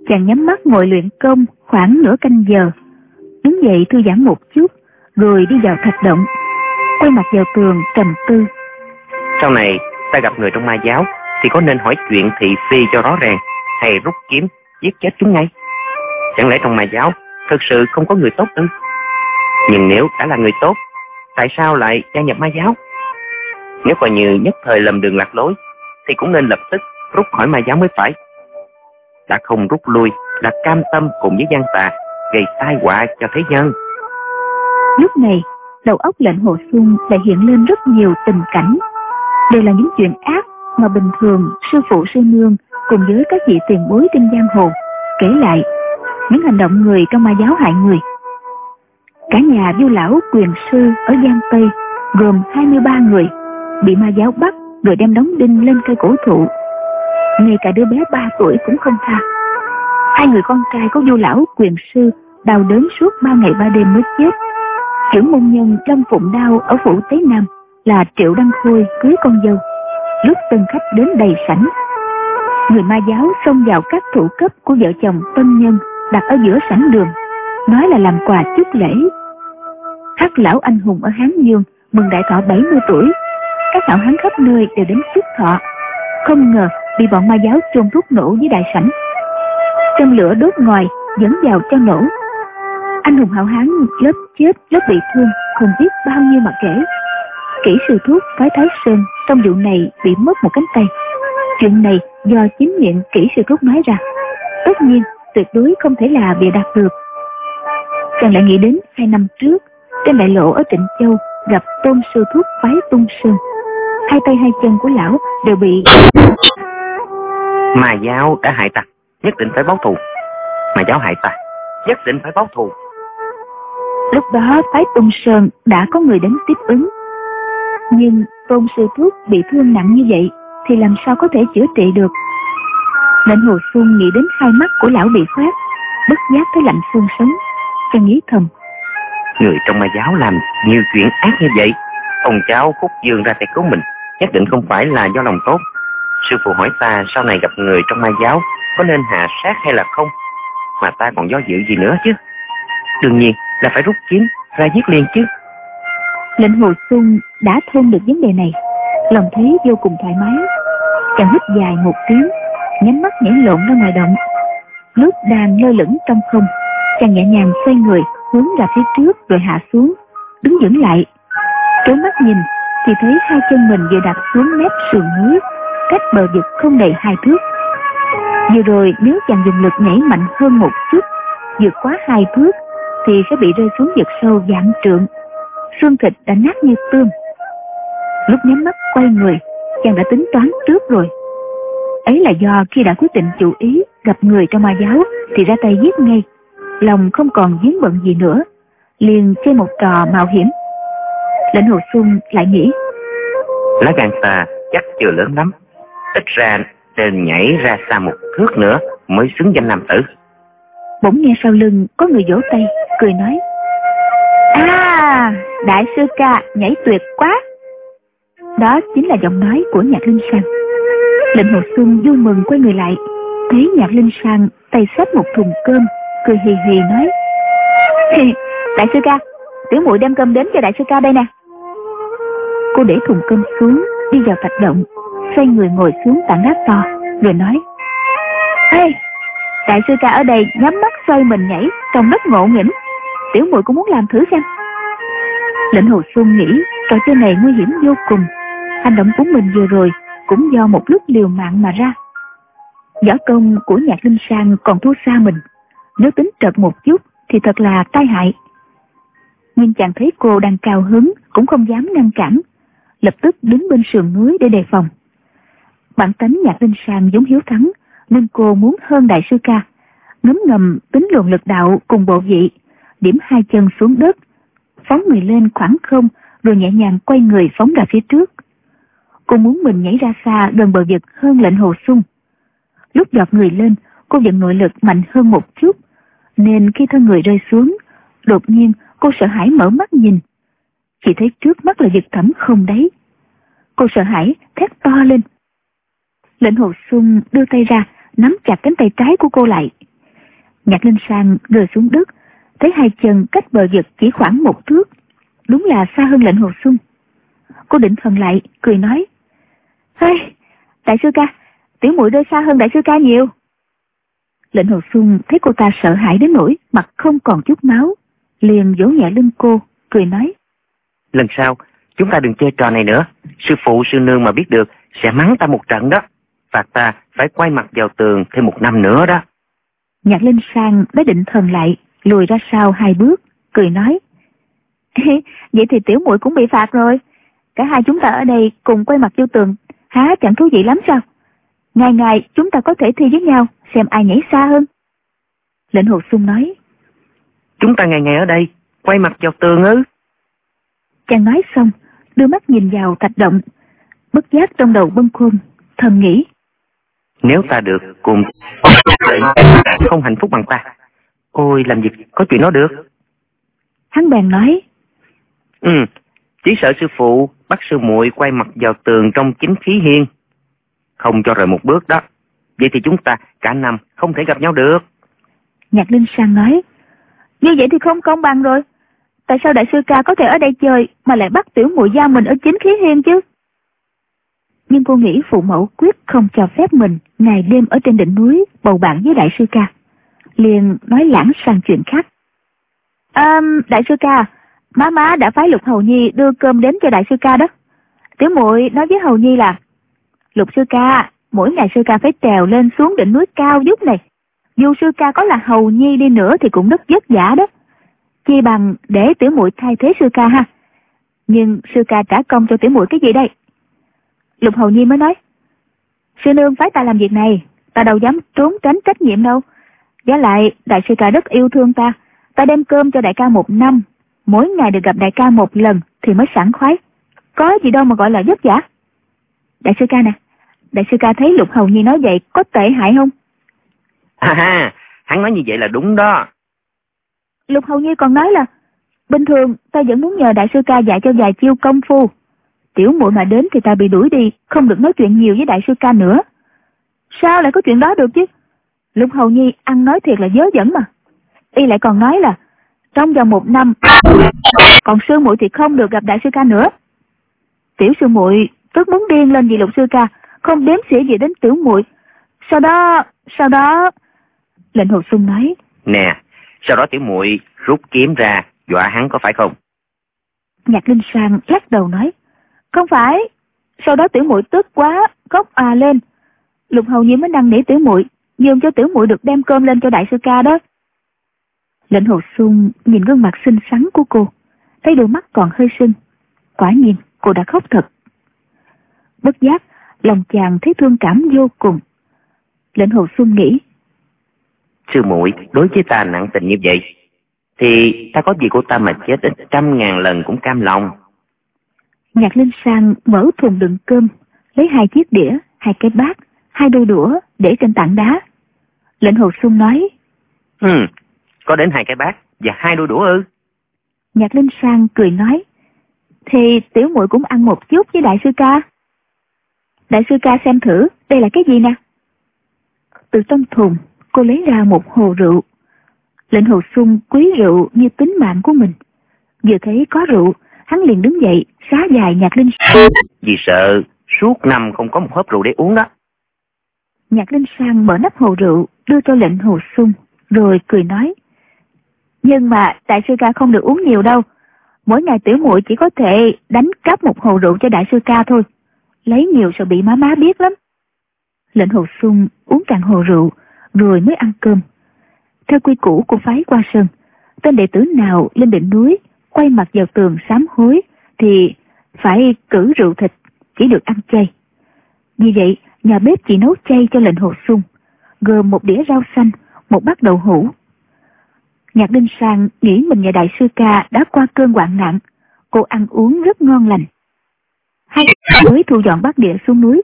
S2: Chàng nhắm mắt ngồi luyện công khoảng nửa canh giờ, đứng dậy thư giãn một chút, rồi đi vào thạch động, quay mặt vào tường trầm tư.
S3: Sau này ta gặp người trong ma giáo thì có nên hỏi chuyện thị phi cho rõ ràng, hay rút kiếm giết chết chúng ngay? Chẳng lẽ trong ma giáo thực sự không có người tốt ư? Nhưng nếu đã là người tốt, tại sao lại gia nhập ma giáo? Nếu coi như nhất thời lầm đường lạc lối thì cũng nên lập tức rút khỏi ma giáo mới phải. Đã không rút lui là cam tâm cùng với gian tà gây tai họa cho thế nhân.
S2: Lúc này đầu óc Lệnh Hồ Xuân lại hiện lên rất nhiều tình cảnh, đều là những chuyện ác mà bình thường sư phụ sư nương cùng với các vị tiền bối trên giang hồ kể lại, những hành động người trong ma giáo hại người. Cả nhà Vu lão quyền sư ở Giang Tây gồm hai mươi ba người bị ma giáo bắt rồi đem đóng đinh lên cây cổ thụ, ngay cả đứa bé ba tuổi cũng không tha. Hai người con trai của Vu lão quyền sư đau đớn suốt ba ngày ba đêm mới chết. Trưởng môn nhân Lâm Phụng Đao ở phủ Tế Nam là Triệu Đăng Khôi cưới con dâu, lúc tân khách đến đầy sảnh, người ma giáo xông vào các thủ cấp của vợ chồng tân nhân đặt ở giữa sảnh đường, nói là làm quà chúc lễ. Hắc lão anh hùng ở Hán Dương mừng đại thọ bảy mươi tuổi, các hảo hán khắp nơi đều đến chúc thọ, không ngờ bị bọn ma giáo chôn thuốc nổ dưới đại sảnh. Chân lửa đốt ngòi dẫn vào cho nổ. Anh hùng hảo hán lớp chết lớp bị thương không biết bao nhiêu mà kể. Kỹ sư thuốc phái Thái Sơn trong vụ này bị mất một cánh tay. Chuyện này do chính miệng kỹ sư thuốc nói ra, tất nhiên tuyệt đối không thể là bịa đặt được. Chàng lại nghĩ đến hai năm trước trên đại lộ ở Trịnh Châu gặp Tôn sư thuốc phái Tung Sơn, hai tay hai chân của lão đều bị
S3: ma giáo đã hại ta, nhất định phải báo thù. Ma giáo hại ta, nhất định phải báo thù.
S2: Lúc đó phái Tung Sơn đã có người đến tiếp ứng, nhưng Tôn sư thuốc bị thương nặng như vậy thì làm sao có thể chữa trị được. Lệnh Hồ Xuân nghĩ đến hai mắt của lão bị khoét, bất giác thấy lạnh xương sống. Chàng nghĩ thầm,
S3: người trong ma giáo làm nhiều chuyện ác như vậy, ông cháu Khúc Dương ra tay cứu mình nhất định không phải là do lòng tốt. Sư phụ hỏi ta sau này gặp người trong ma giáo có nên hạ sát hay là không, mà ta còn do dự gì nữa chứ? Đương nhiên là phải rút kiếm ra giết liền chứ.
S2: Lệnh Hồ Xuân đã thông được vấn đề này, lòng thấy vô cùng thoải mái. Chàng hít dài một tiếng, nhắm mắt nhảy lộn ra ngoài động. Lúc đang lơ lửng trong không, chàng nhẹ nhàng xoay người hướng ra phía trước rồi hạ xuống, đứng vững lại, trố mắt nhìn thì thấy hai chân mình vừa đặt xuống mép sườn núi, cách bờ vực không đầy hai thước. Vừa rồi nếu chàng dùng lực nhảy mạnh hơn một chút, vượt quá hai thước thì sẽ bị rơi xuống vực sâu vạn trượng, xương thịt đã nát như tương. Lúc nhắm mắt quay người, chàng đã tính toán trước rồi. Ấy là do khi đã quyết định chủ ý gặp người trong ma giáo thì ra tay giết ngay, lòng không còn vướng bận gì nữa, liền chơi một trò mạo hiểm. Lệnh Hồ Xuân lại nghĩ,
S3: lá gan ta chắc chưa lớn lắm, ít ra nên nhảy ra xa một thước nữa mới xứng danh nam tử.
S2: Bỗng nghe sau lưng có người vỗ tay, cười nói, à, đại sư ca nhảy tuyệt quá. Đó chính là giọng nói của Nhạc Linh Sang. Lệnh Hồ Xuân vui mừng quay người lại, thấy Nhạc Linh Sang tay xách một thùng cơm, cười hì hì nói, đại sư ca, tiểu muội đem cơm đến cho đại sư ca đây nè. Cô để thùng cơm xuống, đi vào thạch động, xoay người ngồi xuống tảng đá to, rồi nói, ê, đại sư ca ở đây nhắm mắt xoay mình nhảy, trông rất ngộ nghĩnh, tiểu muội cũng muốn làm thử xem. Lệnh Hồ Xuân nghĩ trò chơi này nguy hiểm vô cùng, hành động của mình vừa rồi cũng do một lúc liều mạng mà ra. Võ công của Nhạc Linh Sang còn thua xa mình, nếu tính trật một chút thì thật là tai hại. Nhưng chàng thấy cô đang cao hứng cũng không dám ngăn cản, lập tức đứng bên sườn núi để đề phòng. Bản tính Nhạc Linh Sang giống hiếu thắng nên cô muốn hơn đại sư ca, ngấm ngầm tính luận lực đạo cùng bộ vị, điểm hai chân xuống đất, phóng người lên khoảng không rồi nhẹ nhàng quay người phóng ra phía trước. Cô muốn mình nhảy ra xa gần bờ vực hơn Lệnh Hồ Xuân. Lúc giọt người lên, cô vận nội lực mạnh hơn một chút, nên khi thân người rơi xuống, đột nhiên cô sợ hãi mở mắt nhìn, chỉ thấy trước mắt là vực thẳm không đáy. Cô sợ hãi thét to lên. Lệnh Hồ Xuân đưa tay ra nắm chặt cánh tay trái của cô lại, Nhạc Linh Sang rơi xuống đất, thấy hai chân cách bờ vực chỉ khoảng một thước, đúng là xa hơn Lệnh Hồ Xuân. Cô định thần lại, cười nói: "Hey, đại sư ca, tiểu muội rơi xa hơn đại sư ca nhiều." Lệnh Hồ Xuân thấy cô ta sợ hãi đến nỗi mặt không còn chút máu, liền vỗ nhẹ lưng cô, cười nói:
S3: "Lần sau chúng ta đừng chơi trò này nữa. Sư phụ sư nương mà biết được sẽ mắng ta một trận đó, phạt ta phải quay mặt vào tường thêm một năm nữa đó."
S2: Nhạc Linh Sang đã định thần lại, lùi ra sau hai bước, cười nói: "Vậy thì tiểu muội cũng bị phạt rồi. Cả hai chúng ta ở đây cùng quay mặt vô tường, há chẳng thú vị lắm sao? Ngày ngày chúng ta có thể thi với nhau, xem ai nhảy xa hơn." Lệnh Hồ Xuân nói:
S3: "Chúng ta ngày ngày ở đây quay mặt vào tường ư?"
S2: Chàng nói xong, đưa mắt nhìn vào thạch động, bất giác trong đầu bâng khuâng, thầm nghĩ:
S3: Nếu ta được cùng không hạnh phúc bằng ta, ôi làm gì có chuyện đó được.
S2: Hắn bèn nói:
S3: Ừ, chỉ sợ sư phụ bắt sư muội quay mặt vào tường trong chính khí hiên, không cho rời một bước đó. Vậy thì chúng ta cả năm không thể gặp nhau được.
S2: Nhạc Linh Sang nói: Như vậy thì không công bằng rồi. Tại sao đại sư ca có thể ở đây chơi mà lại bắt tiểu muội giao mình ở chính khí hiên chứ? Nhưng cô nghĩ phụ mẫu quyết không cho phép mình ngày đêm ở trên đỉnh núi bầu bạn với đại sư ca, liền nói lãng sang chuyện khác. À, đại sư ca, má má đã phái Lục Hầu Nhi đưa cơm đến cho đại sư ca đó. Tiểu muội nói với Hầu Nhi là: Lục sư ca, mỗi ngày sư ca phải trèo lên xuống đỉnh núi cao dốc này. Dù sư ca có là Hầu Nhi đi nữa thì cũng rất vất vả đó. Chi bằng để tiểu muội thay thế sư ca ha. Nhưng sư ca trả công cho tiểu muội cái gì đây? Lục Hầu Nhi mới nói: Sư nương phái ta làm việc này, ta đâu dám trốn tránh trách nhiệm đâu. Giá lại đại sư ca rất yêu thương ta, ta đem cơm cho đại ca một năm, mỗi ngày được gặp đại ca một lần thì mới sảng khoái. Có gì đâu mà gọi là vất vả. Đại sư ca nè, đại sư ca thấy Lục Hầu Nhi nói vậy có tệ hại không?
S3: À ha, hắn nói như vậy là đúng đó.
S2: Lục Hầu Nhi còn nói là: Bình thường ta vẫn muốn nhờ đại sư ca dạy cho vài chiêu công phu. Tiểu muội mà đến thì ta bị đuổi đi, không được nói chuyện nhiều với đại sư ca nữa. Sao lại có chuyện đó được chứ? Lục Hầu Nhi ăn nói thiệt là dớ dẫn mà. Y lại còn nói là trong vòng một năm, còn sư muội thì không được gặp đại sư ca nữa. Tiểu sư muội tức muốn điên lên vì Lục sư ca không đếm xỉa gì đến tiểu muội. Sau đó, sau đó... Lệnh Hồ Xuân nói:
S3: Nè, sau đó tiểu muội rút kiếm ra dọa hắn có phải không?
S2: Nhạc Linh Sang lắc đầu nói: Không phải. Sau đó tiểu muội tức quá, khóc à lên. Lục Hầu Nhi mới năn nỉ tiểu muội nhường cho tiểu muội được đem cơm lên cho đại sư ca đó. Lệnh Hồ Xuân nhìn gương mặt xinh xắn của cô, thấy đôi mắt còn hơi sưng. Quả nhiên cô đã khóc thật. Bất giác lòng chàng thấy thương cảm vô cùng. Lệnh Hồ Xuân nghĩ:
S3: Sư muội đối với ta nặng tình như vậy, thì ta có gì của ta mà chết ít trăm ngàn lần cũng cam lòng.
S2: Nhạc Linh Sang mở thùng đựng cơm, lấy hai chiếc đĩa, hai cái bát, hai đôi đũa để trên tảng đá. Lệnh Hồ Xuân nói:
S3: Ừ, có đến hai cái bát và hai đôi đũa ư?
S2: Nhạc Linh Sang cười nói: Thì tiểu muội cũng ăn một chút với đại sư ca. Đại sư ca xem thử, đây là cái gì nè? Từ trong thùng cô lấy ra một hồ rượu. Lệnh Hồ Xuân quý rượu như tính mạng của mình, vừa thấy có rượu, hắn liền đứng dậy xá dài Nhạc Linh Sang.
S3: Vì sợ suốt năm không có một hớp rượu để uống đó.
S2: Nhạc Linh Sang mở nắp hồ rượu đưa cho Lệnh Hồ Xuân, rồi cười nói: Nhưng mà đại sư ca không được uống nhiều đâu. Mỗi ngày tiểu muội chỉ có thể đánh cắp một hồ rượu cho đại sư ca thôi. Lấy nhiều sợ bị má má biết lắm. Lệnh Hồ Xuân uống cạn hồ rượu rồi mới ăn cơm. Theo quy củ của phái Hoa Sơn, tên đệ tử nào lên đỉnh núi quay mặt vào tường sám hối thì phải cử rượu thịt, chỉ được ăn chay. Vì vậy nhà bếp chỉ nấu chay cho Lệnh Hồ Xuân, gồm một đĩa rau xanh, một bát đậu hũ. Nhạc Linh Sang nghĩ mình và đại sư ca đã qua cơn hoạn nạn, cô ăn uống rất ngon lành. Hai mới thu dọn bát đĩa xuống núi.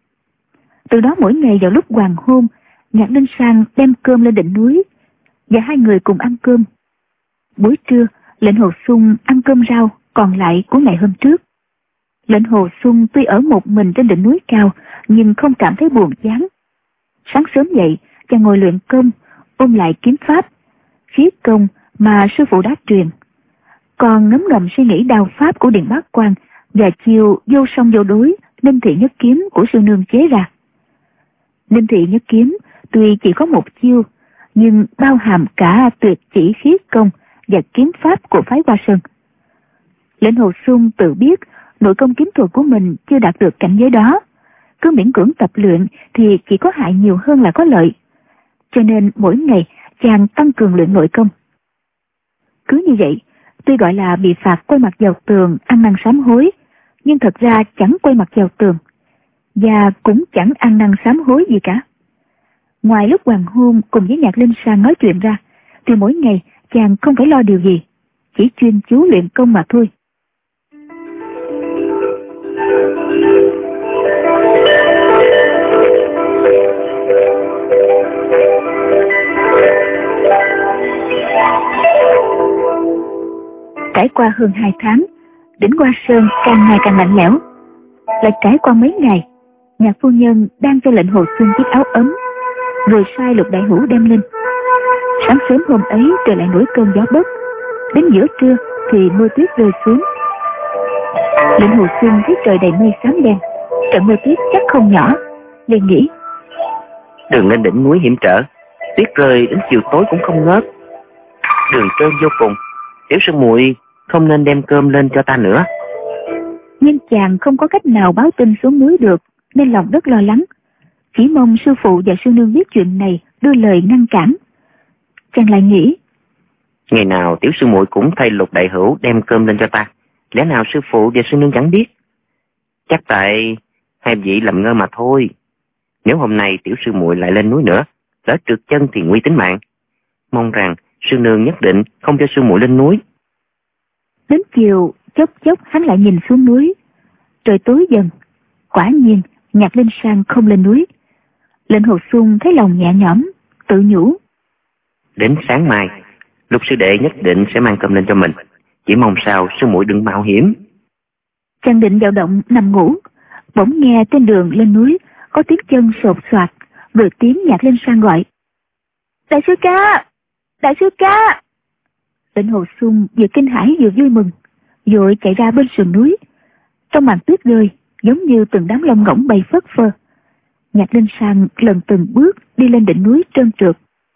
S2: Từ đó mỗi ngày vào lúc hoàng hôn, Nhạc Linh Sang đem cơm lên đỉnh núi và hai người cùng ăn cơm. Buổi trưa, Lệnh Hồ Xuân ăn cơm rau còn lại của ngày hôm trước. Lệnh Hồ Xuân tuy ở một mình trên đỉnh núi cao nhưng không cảm thấy buồn chán. Sáng sớm dậy, chàng ngồi luyện công, ôn lại kiếm pháp, khí công mà sư phụ đã truyền, còn ngấm ngầm suy nghĩ đao pháp của Điện Bát Quan và chiêu vô song vô đối Ninh Thị Nhất Kiếm của sư nương chế ra. Ninh Thị Nhất Kiếm tuy chỉ có một chiêu, nhưng bao hàm cả tuyệt chỉ khí công và kiếm pháp của phái Hoa Sơn. Lệnh Hồ Xuân tự biết nội công kiếm thuật của mình chưa đạt được cảnh giới đó, cứ miễn cưỡng tập luyện thì chỉ có hại nhiều hơn là có lợi, cho nên mỗi ngày chàng tăng cường luyện nội công. Cứ như vậy, tuy gọi là bị phạt quay mặt vào tường ăn năn sám hối, nhưng thật ra chẳng quay mặt vào tường, và cũng chẳng ăn năn sám hối gì cả. Ngoài lúc hoàng hôn cùng với Nhạc Linh San nói chuyện ra, thì mỗi ngày chàng không phải lo điều gì, chỉ chuyên chú luyện công mà thôi. Trải qua hơn hai tháng, đỉnh Hoa Sơn càng ngày càng lạnh lẽo. Lại trải qua mấy ngày, Nhạc phu nhân đang cho Lệnh Hồ Xuân chiếc áo ấm, rồi sai Lục Đại Hữu đem lên. Sáng sớm hôm ấy trời lại nổi cơn gió bấc, đến giữa trưa thì mưa tuyết rơi xuống. Lệnh Hồ Xuân thấy trời đầy mây xám đen, trận mưa tuyết chắc không nhỏ, liền nghĩ:
S3: đường lên đỉnh núi hiểm trở, tuyết rơi đến chiều tối cũng không ngớt, đường trơn vô cùng. Tiểu sư muội không nên đem cơm lên cho ta nữa.
S2: Nhưng chàng không có cách nào báo tin xuống núi được, nên lòng rất lo lắng, chỉ mong sư phụ và sư nương biết chuyện này đưa lời ngăn cản. Chàng lại nghĩ:
S3: ngày nào tiểu sư muội cũng thay Lục Đại Hữu đem cơm lên cho ta, lẽ nào sư phụ và sư nương chẳng biết? Chắc tại hai vị làm ngơ mà thôi. Nếu hôm nay tiểu sư muội lại lên núi nữa, lỡ trượt chân thì nguy tính mạng. Mong rằng sư nương nhất định không cho sư muội lên núi.
S2: Đến chiều chốc chốc hắn lại nhìn xuống núi, trời tối dần. Quả nhiên Nhạc Linh San không lên núi. Lệnh Hồ Xuân thấy lòng nhẹ nhõm, tự nhủ:
S3: đến sáng mai Lục sư đệ nhất định sẽ mang cơm lên cho mình, chỉ mong sao sư muội đừng mạo hiểm.
S2: Chàng định vào động nằm ngủ, bỗng nghe trên đường lên núi có tiếng chân sột soạt, rồi tiếng Nhạc Linh San gọi: đại sư ca, đại sư ca. Lệnh Hồ Xuân vừa kinh hãi vừa vui mừng, vội chạy ra bên sườn núi. Trong màn tuyết rơi giống như từng đám lông ngỗng bay phất phơ. Nhạc Linh San lần từng bước đi lên đỉnh núi trơn trượt.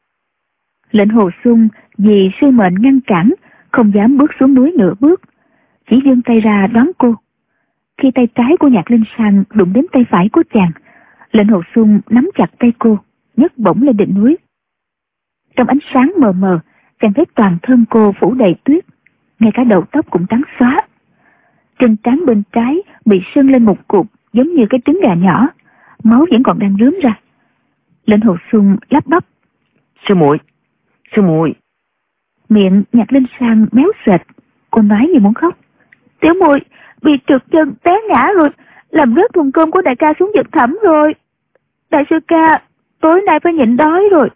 S2: Lệnh Hồ Xuân vì sư mệnh ngăn cản, không dám bước xuống núi nửa bước, chỉ vươn tay ra đón cô. Khi tay trái của Nhạc Linh San đụng đến tay phải của chàng, Lệnh Hồ Xuân nắm chặt tay cô, nhấc bổng lên đỉnh núi. Trong ánh sáng mờ mờ, chàng thấy toàn thân cô phủ đầy tuyết, ngay cả đầu tóc cũng trắng xóa. Trên trán bên trái bị sưng lên một cục giống như cái trứng gà nhỏ, máu vẫn còn đang rướm ra. Lệnh Hồ Xuân lắp bắp:
S3: sư muội, sư muội.
S2: Miệng Nhạc Linh San méo sệt, cô nói như muốn khóc: tiểu muội bị trượt chân té ngã rồi, làm rớt thùng cơm của đại ca xuống vực thẳm rồi. Đại sư ca, tối nay phải nhịn đói rồi.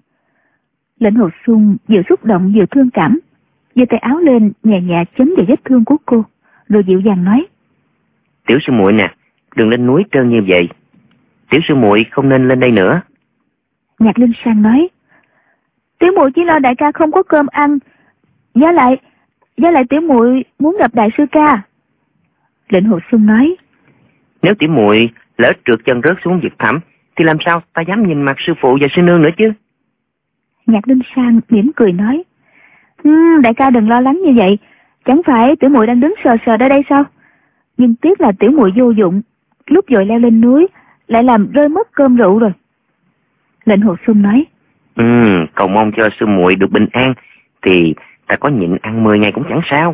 S2: Lệnh Hồ Xuân vừa xúc động vừa thương cảm, giơ tay áo lên nhẹ nhẹ chấm vào vết thương của cô, rồi dịu dàng nói:
S3: tiểu sư muội nè, đừng lên núi trơn như vậy, tiểu sư muội không nên lên đây nữa.
S2: Nhạc Linh San nói: tiểu muội chỉ lo đại ca không có cơm ăn, giá lại giá lại tiểu muội muốn gặp đại sư ca. Lệnh Hồ Xuân nói:
S3: nếu tiểu muội lỡ trượt chân rớt xuống vực thẳm thì làm sao ta dám nhìn mặt sư phụ và sư nương nữa chứ?
S2: Nhạc Linh San mỉm cười nói: um, đại ca đừng lo lắng như vậy, chẳng phải tiểu muội đang đứng sờ sờ ở đây sao? Nhưng tiếc là tiểu muội vô dụng, lúc vội leo lên núi lại làm rơi mất cơm rượu rồi. Lệnh Hồ Xuân nói:
S3: ừ, cầu mong cho sư muội được bình an, thì ta có nhịn ăn mười ngày cũng chẳng sao.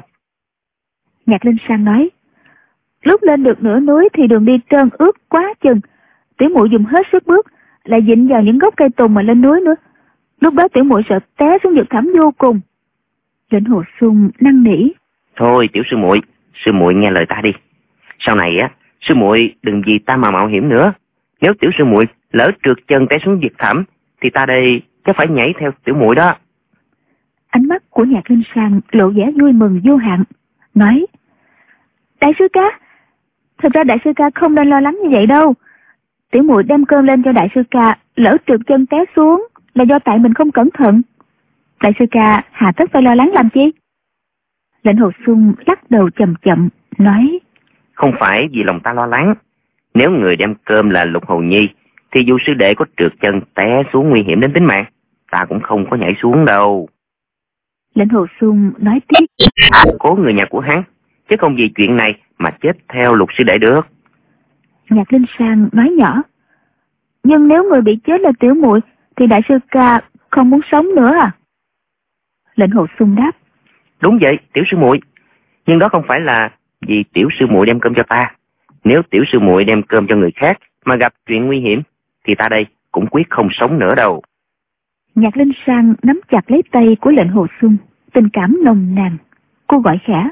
S2: Nhạc Linh San nói: lúc lên được nửa núi thì đường đi trơn ướt quá chừng, tiểu muội dùng hết sức bước, lại dịnh vào những gốc cây tùng mà lên núi nữa. Lúc đó tiểu muội sợ té xuống vực thẳm vô cùng. Lệnh Hồ Xuân năn nỉ:
S3: thôi tiểu sư muội, sư muội nghe lời ta đi. Sau này á, sư muội đừng vì ta mà mạo hiểm nữa. Nếu tiểu sư muội lỡ trượt chân té xuống vực thẳm thì ta đây chắc phải nhảy theo tiểu muội đó.
S2: Ánh mắt của Nhạc Linh San lộ vẻ vui mừng vô hạn, nói: đại sư ca, thật ra đại sư ca không nên lo lắng như vậy đâu. Tiểu muội đem cơm lên cho đại sư ca, lỡ trượt chân té xuống là do tại mình không cẩn thận. Đại sư ca hà tất phải lo lắng làm chi? Lệnh Hồ Xuân lắc đầu chậm chậm, nói:
S3: Không phải vì lòng ta lo lắng. Nếu người đem cơm là Lục Hầu Nhi, thì dù sư đệ có trượt chân té xuống nguy hiểm đến tính mạng, ta cũng không có nhảy xuống đâu.
S2: Lệnh Hồ Xuân nói tiếp:
S3: Cố người nhà của hắn, chứ không vì chuyện này mà chết theo Lục sư đệ được.
S2: Nhạc Linh Sang nói nhỏ: Nhưng nếu người bị chết là tiểu muội, thì đại sư ca không muốn sống nữa à? Lệnh Hồ Xuân đáp:
S3: Đúng vậy, tiểu sư muội. Nhưng đó không phải là vì tiểu sư muội đem cơm cho ta. Nếu tiểu sư muội đem cơm cho người khác mà gặp chuyện nguy hiểm, thì ta đây cũng quyết không sống nữa đâu.
S2: Nhạc Linh Sang nắm chặt lấy tay của Lệnh Hồ Xuân, tình cảm nồng nàn. Cô gọi khẽ: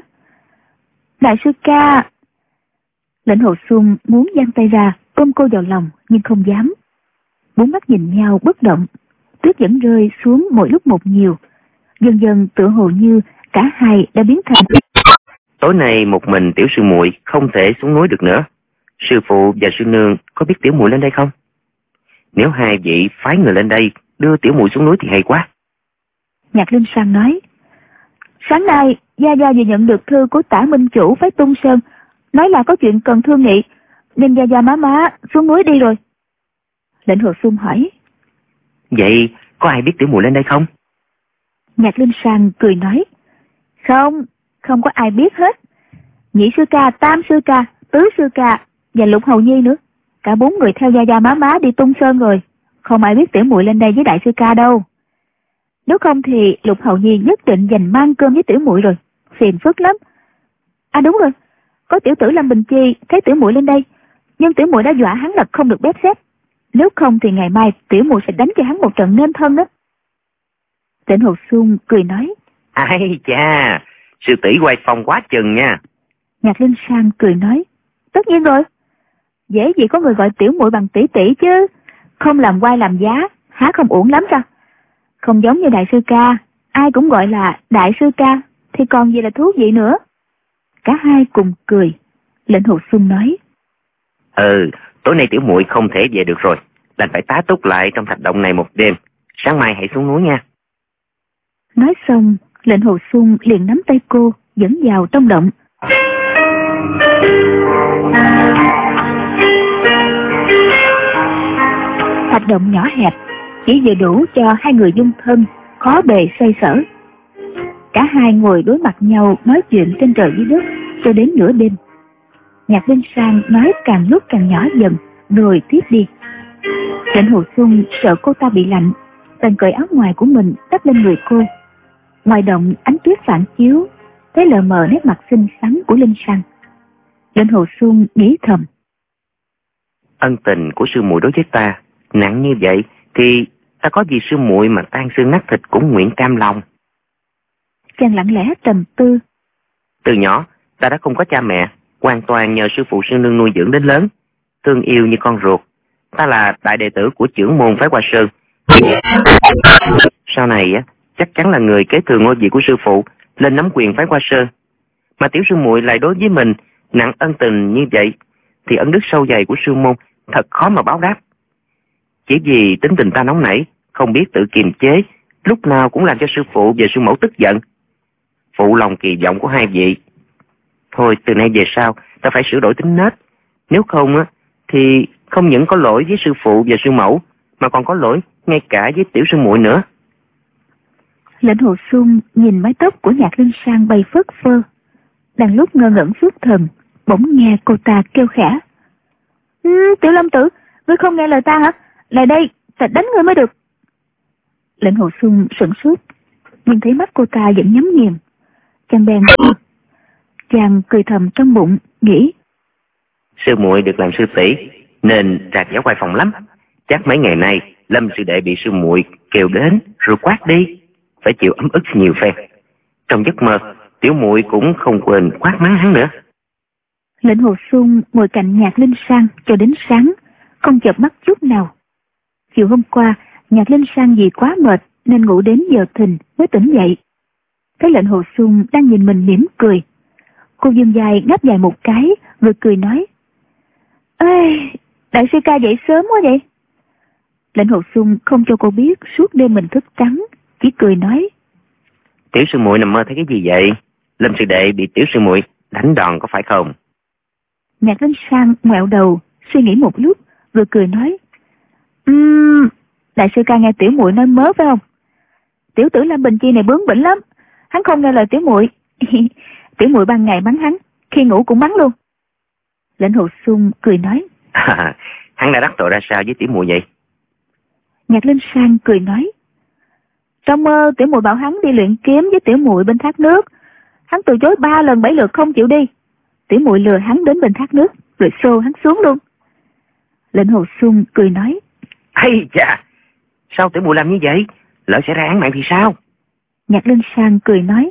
S2: Đại sư ca. Lệnh Hồ Xuân muốn giang tay ra ôm cô vào lòng, nhưng không dám. Bốn mắt nhìn nhau bất động, tuyết vẫn rơi xuống mỗi lúc một nhiều. Dần dần tựa hồ như cả hai đã biến thành.
S3: Tối nay một mình tiểu sư muội không thể xuống núi được nữa. Sư phụ và sư nương có biết tiểu muội lên đây không? Nếu hai vị phái người lên đây đưa tiểu muội xuống núi thì hay quá.
S2: Nhạc Linh Sang nói: Sáng nay Gia Gia vừa nhận được thư của Tả Minh Chủ phái Tung Sơn, nói là có chuyện cần thương nghị, nên Gia Gia má má xuống núi đi rồi. Lệnh Hồ Xuân hỏi:
S3: Vậy có ai biết tiểu muội lên đây không?
S2: Nhạc Linh Sang cười nói: Không, không có ai biết hết. Nhị sư ca, tam sư ca, tứ sư ca và Lục Hầu Nhi nữa, cả bốn người theo Gia Gia má má đi Tung Sơn rồi. Không ai biết tiểu muội lên đây với đại sư ca đâu. Nếu không thì Lục Hầu Nhi nhất định dành mang cơm với tiểu muội rồi, phiền phức lắm. À đúng rồi, có tiểu tử Lâm Bình Chi thấy tiểu muội lên đây, nhưng tiểu muội đã dọa hắn là không được bếp xếp. Nếu không thì ngày mai tiểu muội sẽ đánh cho hắn một trận nên thân đó. Lệnh Hồ Xuân cười nói:
S3: Ai cha, sư tỷ quay phong quá chừng nha.
S2: Nhạc Linh Sang cười nói: Tất nhiên rồi, dễ gì có người gọi tiểu muội bằng tỷ tỷ chứ. Không làm quay làm giá, há không uổng lắm sao? Không giống như đại sư ca, ai cũng gọi là đại sư ca, thì còn gì là thú vị nữa. Cả hai cùng cười. Lệnh Hồ Xuân nói:
S3: Ừ, tối nay tiểu muội không thể về được rồi, đành phải tá túc lại trong thạch động này một đêm. Sáng mai hãy xuống núi nha.
S2: Nói xong, Lệnh Hồ Xuân liền nắm tay cô dẫn vào trong động. Thạch động nhỏ hẹp, chỉ vừa đủ cho hai người dung thân, khó bề xoay sở. Cả hai ngồi đối mặt nhau nói chuyện trên trời dưới đất cho đến nửa đêm. Nhạc Linh Sang nói càng lúc càng nhỏ dần, rồi tiếp đi. Lệnh Hồ Xuân sợ cô ta bị lạnh, bèn cởi áo ngoài của mình đắp lên người cô. Ngoài động ánh tuyết phản chiếu, thấy lờ mờ nét mặt xinh xắn của Linh Sang. Lệnh Hồ Xuân nghĩ thầm:
S3: Ân tình của sư muội đối với ta nặng như vậy, thì ta có gì sư muội mà tan xương nát thịt cũng nguyện cam lòng.
S2: Chàng lặng lẽ trầm tư.
S3: Từ nhỏ ta đã không có cha mẹ, hoàn toàn nhờ sư phụ sư nương nuôi dưỡng đến lớn, thương yêu như con ruột. Ta là đại đệ tử của trưởng môn phái Hoa Sơn. Sau này á, chắc chắn là người kế thừa ngôi vị của sư phụ, lên nắm quyền phái Hoa Sơn. Mà tiểu sư muội lại đối với mình nặng ân tình như vậy, thì ân đức sâu dày của sư môn thật khó mà báo đáp. Chỉ vì tính tình ta nóng nảy, không biết tự kiềm chế, lúc nào cũng làm cho sư phụ và sư mẫu tức giận, phụ lòng kỳ vọng của hai vị. Thôi từ nay về sau ta phải sửa đổi tính nết, nếu không á thì không những có lỗi với sư phụ và sư mẫu, mà còn có lỗi ngay cả với tiểu sư muội nữa.
S2: Lệnh Hồ Xuân nhìn mái tóc của Nhạc Linh Sang bay phất phơ, đang lúc ngơ ngẩn xuất thần, bỗng nghe cô ta kêu khẽ: ừ, Tiểu Lâm Tử, ngươi không nghe lời ta hả? Lại đây, ta đánh ngươi mới được. Lệnh Hồ Xuân sửng sốt, nhưng thấy mắt cô ta vẫn nhắm nghiền. Chàng bèn chàng cười thầm trong bụng, nghĩ:
S3: Sư muội được làm sư tỷ nên rạc rẽo quay phòng lắm. Chắc mấy ngày nay Lâm sư đệ bị sư muội kêu đến rồi quát đi, phải chịu ấm ức nhiều phen. Trong giấc mơ tiểu muội cũng không quên quát mắng hắn nữa.
S2: Lệnh Hồ Xuân ngồi cạnh Nhạc Linh Sang cho đến sáng, không chợp mắt chút nào. Chiều hôm qua, Nhạc Linh Sang vì quá mệt nên ngủ đến giờ thìn mới tỉnh dậy. Thấy Lệnh Hồ Xuân đang nhìn mình mỉm cười, cô vươn vai ngáp dài một cái rồi cười nói: Ê, đại sư ca dậy sớm quá vậy? Lệnh Hồ Xuân không cho cô biết suốt đêm mình thức trắng, chỉ cười nói:
S3: Tiểu sư muội nằm mơ thấy cái gì vậy? Lâm sư đệ bị tiểu sư muội đánh đòn có phải không?
S2: Nhạc Linh Sang ngoẹo đầu, suy nghĩ một lúc, rồi cười nói: um, đại sư ca nghe tiểu muội nói mớ phải không? Tiểu tử Lâm Bình Chi này bướng bỉnh lắm, hắn không nghe lời tiểu muội. Tiểu muội ban ngày mắng hắn, khi ngủ cũng mắng luôn. Lệnh Hồ Xuân cười nói:
S3: hắn đã đắc tội ra sao với tiểu muội vậy?
S2: Nhạc Linh Sang cười nói: trong mơ tiểu muội bảo hắn đi luyện kiếm với tiểu muội bên thác nước, hắn từ chối ba lần bảy lượt không chịu đi. Tiểu muội lừa hắn đến bên thác nước rồi xô hắn xuống luôn. Lệnh Hồ Xuân cười nói:
S3: hay chà, sao tiểu muội làm như vậy? Lỡ sẽ ra án mạng thì sao?
S2: Nhạc Linh Sang cười nói: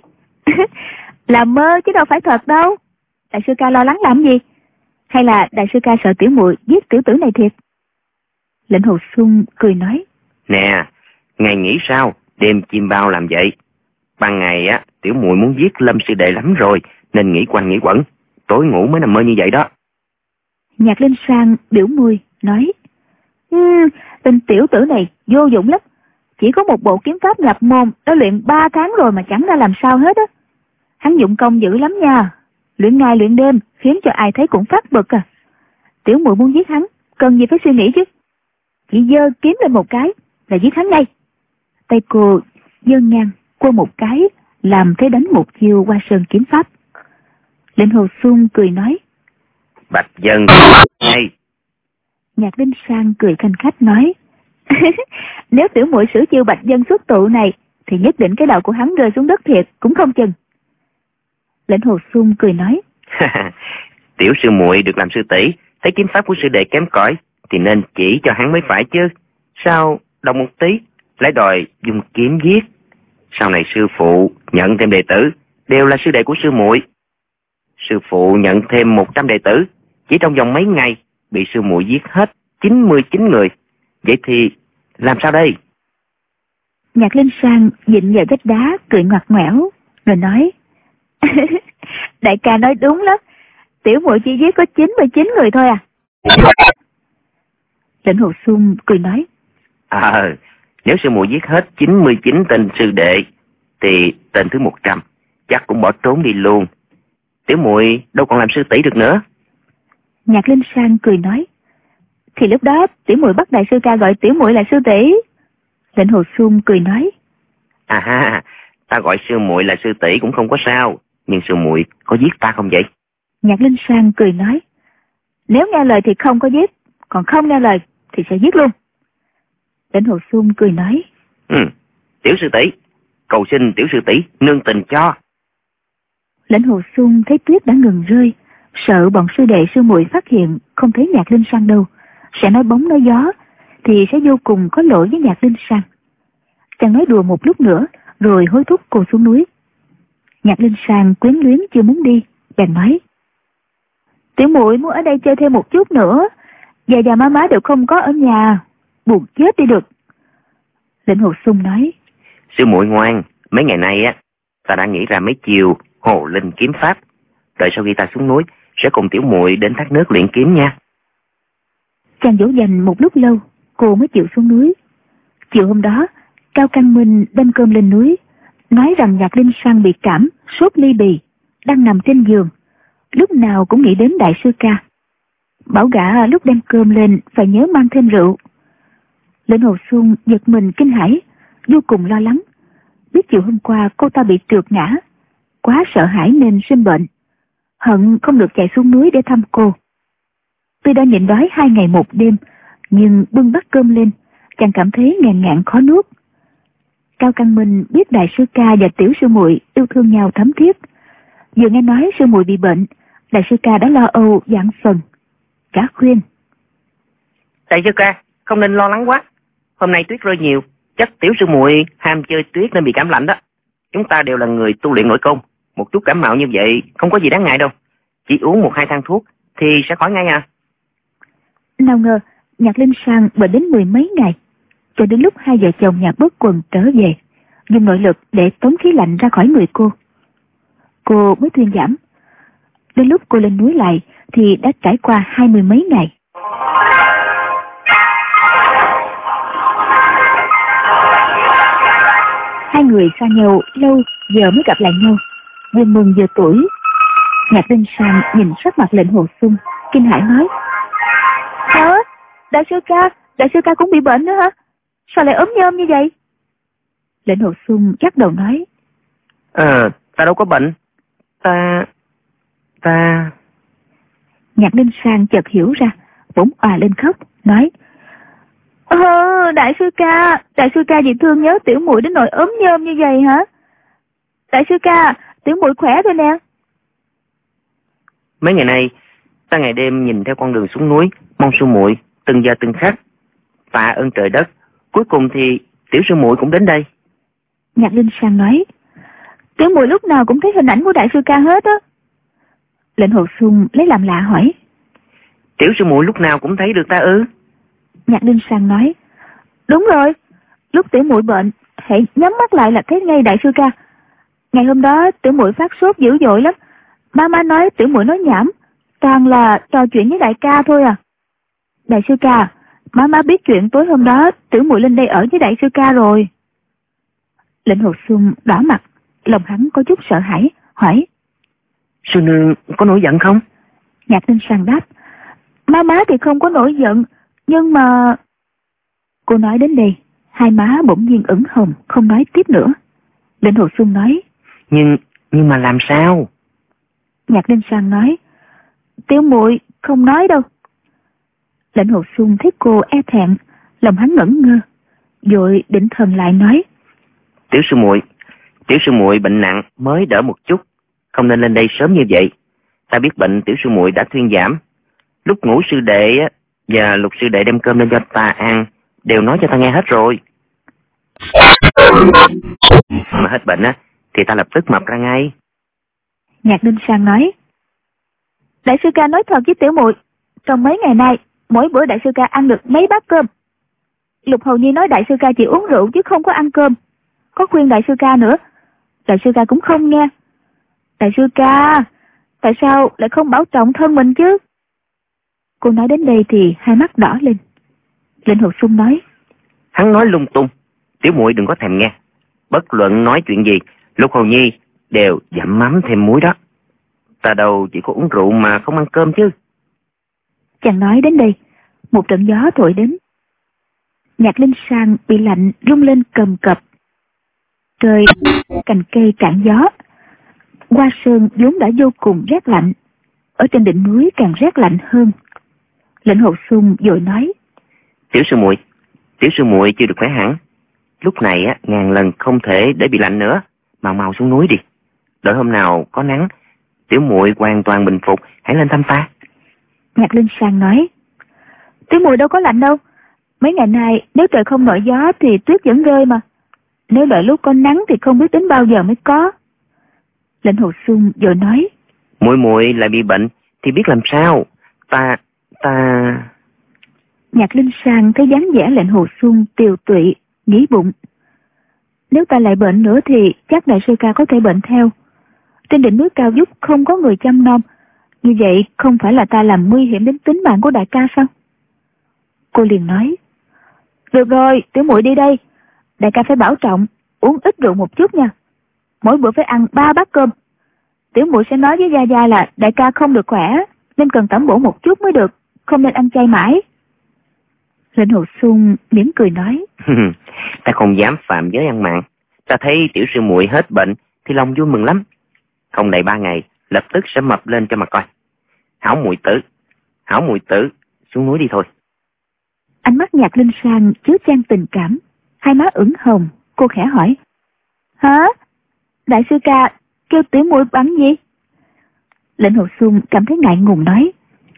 S2: là mơ chứ đâu phải thật đâu. Đại sư ca lo lắng làm gì? Hay là đại sư ca sợ tiểu muội giết tiểu tử này thiệt? Lệnh Hồ Xuân cười nói:
S3: nè, ngài nghĩ sao đêm chim bao làm vậy? Ban ngày á, tiểu muội muốn giết Lâm sư đệ lắm rồi, nên nghĩ quanh nghĩ quẩn, tối ngủ mới nằm mơ như vậy đó.
S2: Nhạc Linh Sang biểu môi nói: um, tên tiểu tử này vô dụng lắm, chỉ có một bộ kiếm pháp nhập môn đã luyện ba tháng rồi mà chẳng ra làm sao hết á. Hắn dụng công dữ lắm nha, luyện ngày luyện đêm khiến cho ai thấy cũng phát bực à. Tiểu muội muốn giết hắn cần gì phải suy nghĩ chứ, chỉ giơ kiếm lên một cái là giết hắn ngay. Tay cô giơ ngang qua một cái, làm thế đánh một chiêu Hoa Sơn kiếm pháp. Lệnh Hồ Xuân cười nói:
S3: Bạch Dân hay.
S2: Nhạc Linh Sang cười khanh khách nói: nếu tiểu muội sử chiêu Bạch Dân xuất tụ này thì nhất định cái đầu của hắn rơi xuống đất thiệt cũng không chừng. Lệnh Hồ Xuân cười nói:
S3: tiểu sư muội được làm sư tỷ, thấy kiếm pháp của sư đệ kém cỏi thì nên chỉ cho hắn mới phải chứ. Sao đồng một tí lại đòi dùng kiếm giết? Sau này sư phụ nhận thêm đệ tử đều là sư đệ của sư muội. Sư phụ nhận thêm một trăm đệ tử, chỉ trong vòng mấy ngày bị sư muội giết hết chín mươi chín người. Vậy thì làm sao đây?
S2: Nhạc Linh Sang dịnh vào vách đá cười ngoặt ngoẻo rồi nói: đại ca nói đúng lắm, tiểu muội chỉ giết có chín mươi chín người thôi à. Lệnh Hồ Xuân cười nói:
S3: À, nếu sư muội giết hết chín mươi chín tên sư đệ thì tên thứ một trăm chắc cũng bỏ trốn đi luôn. Tiểu muội đâu còn làm sư tỷ được nữa.
S2: Nhạc Linh Sang cười nói: thì lúc đó tiểu muội bắt đại sư ca gọi tiểu muội là sư tỷ. Lệnh Hồ Xuân cười nói:
S3: À ha, ta gọi sư muội là sư tỷ cũng không có sao, nhưng sư muội có giết ta không vậy?
S2: Nhạc Linh Sang cười nói: nếu nghe lời thì không có giết, còn không nghe lời thì sẽ giết luôn. Lệnh Hồ Xuân cười nói:
S3: Ừ, tiểu sư tỷ, cầu xin tiểu sư tỷ nương tình cho.
S2: Lệnh Hồ Xuân thấy tuyết đã ngừng rơi, sợ bọn sư đệ sư muội phát hiện không thấy Nhạc Linh Sang đâu, sẽ nói bóng nói gió thì sẽ vô cùng có lỗi với Nhạc Linh Sang. Chàng nói đùa một lúc nữa rồi hối thúc cô xuống núi. Nhạc Linh Sang quyến luyến chưa muốn đi, bèn nói: tiểu muội muốn ở đây chơi thêm một chút nữa, già già má má đều không có ở nhà, buồn chết đi được. Lệnh Hồ Xuân nói:
S3: sư muội ngoan, mấy ngày nay á ta đã nghĩ ra mấy chiều hồ linh kiếm pháp, đợi sau khi ta xuống núi sẽ cùng tiểu muội đến thác nước luyện kiếm nha.
S2: Chàng dỗ dành một lúc lâu cô mới chịu xuống núi. Chiều hôm đó Cao Căn Minh đem cơm lên núi, nói rằng Nhạc Linh Sang bị cảm, sốt ly bì, đang nằm trên giường, lúc nào cũng nghĩ đến đại sư ca. Bảo gã lúc đem cơm lên phải nhớ mang thêm rượu. Lệnh Hồ Xuân giật mình kinh hãi, vô cùng lo lắng. Biết chiều hôm qua cô ta bị trượt ngã, quá sợ hãi nên sinh bệnh, hận không được chạy xuống núi để thăm cô. Tuy đã nhịn đói hai ngày một đêm, nhưng bưng bát cơm lên, chàng cảm thấy ngàn ngạn khó nuốt. Cao Căn Minh biết đại sư ca và tiểu sư muội yêu thương nhau thấm thiết. Vừa nghe nói sư muội bị bệnh, đại sư ca đã lo âu vạn phần. Cả khuyên:
S3: đại sư ca không nên lo lắng quá, hôm nay tuyết rơi nhiều, chắc tiểu sư muội ham chơi tuyết nên bị cảm lạnh đó. Chúng ta đều là người tu luyện nội công, một chút cảm mạo như vậy không có gì đáng ngại đâu, chỉ uống một hai thang thuốc thì sẽ khỏi ngay à.
S2: Nào ngờ Nhạc Linh Sang bệnh đến mười mấy ngày, cho đến lúc hai vợ chồng Nhạc Bất Quần trở về, dùng nội lực để tống khí lạnh ra khỏi người cô. Cô mới thuyên giảm. Đến lúc cô lên núi lại thì đã trải qua hai mươi mấy ngày. người xa nhau lâu giờ mới gặp lại nhau, vừa mừng vừa tuổi. Nhạc Linh Sang nhìn sắc mặt Lệnh Hồ Xuân, kinh hãi nói: hả? Đại sư ca, đại sư ca cũng bị bệnh nữa hả? Sao lại ốm nhom như vậy? Lệnh Hồ Xuân lắc đầu nói:
S3: Ờ, ta đâu có bệnh. Ta... ta...
S2: Nhạc Linh Sang chợt hiểu ra, bỗng òa lên khóc, nói: Ờ, đại sư ca, đại sư ca vì thương nhớ tiểu muội đến nỗi ốm nhom như vậy hả? Đại sư ca, tiểu muội khỏe rồi nè.
S3: Mấy ngày nay, ta ngày đêm nhìn theo con đường xuống núi, mong sư muội từng giờ từng khắc. Tạ ơn trời đất, cuối cùng thì tiểu sư muội cũng đến đây.
S2: Nhạc Linh Sang nói: tiểu muội lúc nào cũng thấy hình ảnh của đại sư ca hết á. Lệnh Hồ Xuân lấy làm lạ hỏi:
S3: tiểu sư muội lúc nào cũng thấy được ta ư?
S2: Nhạc Linh Sang nói: đúng rồi, lúc tiểu muội bệnh, hãy nhắm mắt lại là thấy ngay đại sư ca. Ngày hôm đó tiểu muội phát sốt dữ dội lắm, ba má nói tiểu muội nói nhảm, toàn là trò chuyện với đại ca thôi à. Đại sư ca, má má biết chuyện tối hôm đó tiểu muội lên đây ở với đại sư ca rồi. Lệnh Hồ Xuân đỏ mặt, lòng hắn có chút sợ hãi, hỏi:
S3: sư nương có nổi giận không?
S2: Nhạc Linh Sang đáp: má má thì không có nổi giận, nhưng mà... Cô nói đến đây, hai má bỗng nhiên ửng hồng, không nói tiếp nữa. Lệnh Hồ Xuân nói:
S3: Nhưng, nhưng mà làm sao?
S2: Nhạc Linh Sang nói: tiểu muội không nói đâu. Lệnh Hồ Xuân thấy cô e thẹn, lòng hắn ngẩn ngơ, rồi định thần lại nói:
S3: tiểu sư muội, tiểu sư muội bệnh nặng mới đỡ một chút, không nên lên đây sớm như vậy. Ta biết bệnh tiểu sư muội đã thuyên giảm. Lúc ngủ sư đệ và Lục sư đệ đem cơm lên cho ta ăn, đều nói cho ta nghe hết rồi. Mà hết bệnh á thì ta lập tức mập ra ngay.
S2: Nhạc Linh Sang nói: đại sư ca nói thật với tiểu muội, trong mấy ngày nay mỗi bữa đại sư ca ăn được mấy bát cơm. Lục hầu nhi nói đại sư ca chỉ uống rượu chứ không có ăn cơm, có khuyên đại sư ca nữa, đại sư ca cũng không nghe. Đại sư ca, tại sao lại không bảo trọng thân mình chứ? Cô nói đến đây thì hai mắt đỏ lên. Lệnh Hồ Xuân nói:
S3: hắn nói lung tung, tiểu muội đừng có thèm nghe. Bất luận nói chuyện gì, Lục hầu nhi đều dặm mắm thêm muối đó. Ta đâu chỉ có uống rượu mà không ăn cơm chứ.
S2: Chàng nói đến đây, một trận gió thổi đến. Nhạc Linh Sang bị lạnh rung lên cầm cập. Trời cành cây cản gió. Hoa sơn vốn đã vô cùng rét lạnh, ở trên đỉnh núi càng rét lạnh hơn. Lệnh Hồ Xuân vội nói:
S3: tiểu sư muội, tiểu sư muội chưa được khỏe hẳn. Lúc này á ngàn lần không thể để bị lạnh nữa, mau mau xuống núi đi. Đợi hôm nào có nắng, tiểu muội hoàn toàn bình phục, hãy lên thăm ta.
S2: Nhạc Linh Sang nói: tiểu muội đâu có lạnh đâu. Mấy ngày nay nếu trời không nổi gió thì tuyết vẫn rơi mà. Nếu đợi lúc có nắng thì không biết đến bao giờ mới có. Lệnh Hồ Xuân vội nói:
S3: muội muội lại bị bệnh thì biết làm sao? Ta, ta...
S2: Nhạc Linh Sang thấy dáng vẻ Lệnh Hồ Xuân tiều tụy, nghĩ bụng: nếu ta lại bệnh nữa thì chắc đại sư ca có thể bệnh theo. Trên đỉnh núi cao vút không có người chăm nom, như vậy không phải là ta làm nguy hiểm đến tính mạng của đại ca sao? Cô liền nói: được rồi, tiểu muội đi đây. Đại ca phải bảo trọng, uống ít rượu một chút nha. Mỗi bữa phải ăn ba bát cơm. Tiểu muội sẽ nói với Gia Gia là đại ca không được khỏe, nên cần tẩm bổ một chút mới được, không nên ăn chay mãi. Lệnh Hồ Xuân mỉm cười nói:
S3: ta không dám phạm giới ăn mặn. Ta thấy tiểu sư muội hết bệnh thì lòng vui mừng lắm. Không đầy ba ngày lập tức sẽ mập lên cho mà coi. Hảo muội tử, hảo muội tử, xuống núi đi thôi.
S2: Ánh mắt Nhạc Linh Sang chứa chan tình cảm, hai má ửng hồng. Cô khẽ hỏi: hả? Đại sư ca kêu tiểu muội bằng gì? Lệnh Hồ Xuân cảm thấy ngại ngùng nói: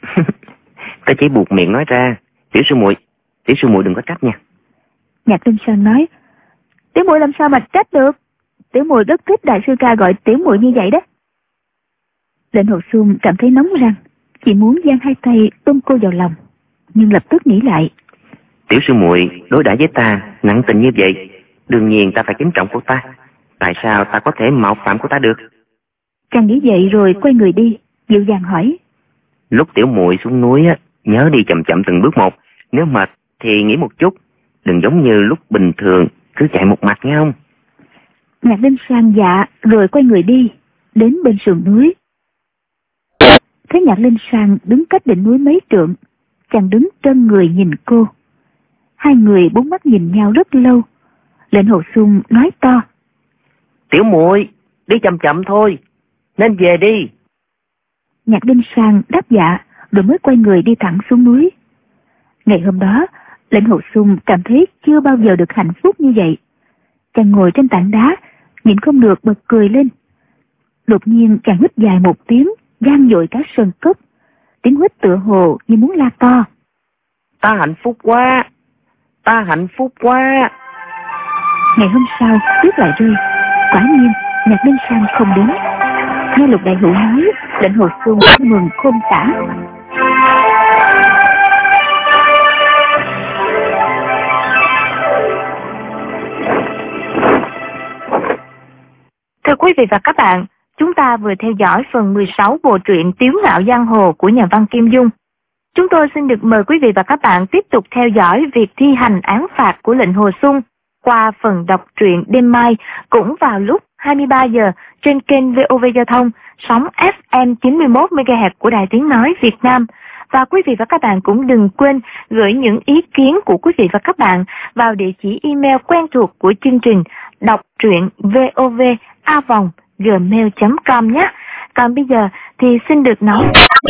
S3: ta chỉ buộc miệng nói ra. Tiểu sư muội, tiểu sư muội đừng có trách nha.
S2: Nhạc Linh Sang nói: tiểu muội làm sao mà trách được? Tiểu muội rất thích đại sư ca gọi tiểu muội như vậy đó. Lệnh Hồ Xuân cảm thấy nóng răng, chỉ muốn giang hai tay ôm cô vào lòng, nhưng lập tức nghĩ lại.
S3: Tiểu sư muội đối đãi với ta nặng tình như vậy, đương nhiên ta phải kính trọng cô ta. Tại sao ta có thể mạo phạm cô ta được?
S2: Chàng nghĩ vậy rồi quay người đi, dịu dàng hỏi:
S3: lúc tiểu muội xuống núi á, nhớ đi chậm chậm từng bước một. Nếu mệt thì nghỉ một chút, đừng giống như lúc bình thường cứ chạy một mạch nghe không?
S2: Nhạc Linh Sang dạ rồi quay người đi, đến bên sườn núi. Thấy Nhạc Linh Sang đứng cách đỉnh núi mấy trượng, chàng đứng trân người nhìn cô. Hai người bốn mắt nhìn nhau rất lâu. Lệnh Hồ Xuân nói to:
S3: Tiểu muội, đi chậm chậm thôi, nên về đi.
S2: Nhạc Linh Sang đáp dạ, rồi mới quay người đi thẳng xuống núi. Ngày hôm đó, Lệnh Hồ Xuân cảm thấy chưa bao giờ được hạnh phúc như vậy. Chàng ngồi trên tảng đá, nhịn không được bật cười lên. Đột nhiên chàng hít dài một tiếng, vang dội cả sân cốc. Tiếng hít tựa hồ như muốn la to:
S3: Ta hạnh phúc quá, ta hạnh phúc quá.
S2: Ngày hôm sau, tuyết lại rơi. Quả nhiên, Nhạc Linh Sang không đến. Nghe Lục Đại Hữu nói, Lệnh Hồ Xuân mừng khôn tả.
S1: Thưa quý vị và các bạn, chúng ta vừa theo dõi phần mười sáu bộ truyện Tiếu Ngạo Giang Hồ của nhà văn Kim Dung. Chúng tôi xin được mời quý vị và các bạn tiếp tục theo dõi việc thi hành án phạt của Lệnh Hồ Xuân qua phần đọc truyện đêm mai cũng vào lúc hai mươi ba giờ trên kênh vê o vê Giao thông, sóng ép em chín mươi mốt mê ga héc của Đài Tiếng Nói Việt Nam. Và quý vị và các bạn cũng đừng quên gửi những ý kiến của quý vị và các bạn vào địa chỉ email quen thuộc của chương trình đọc truyện vov a vòng gmail chấm com nhé. Còn bây giờ thì xin được nói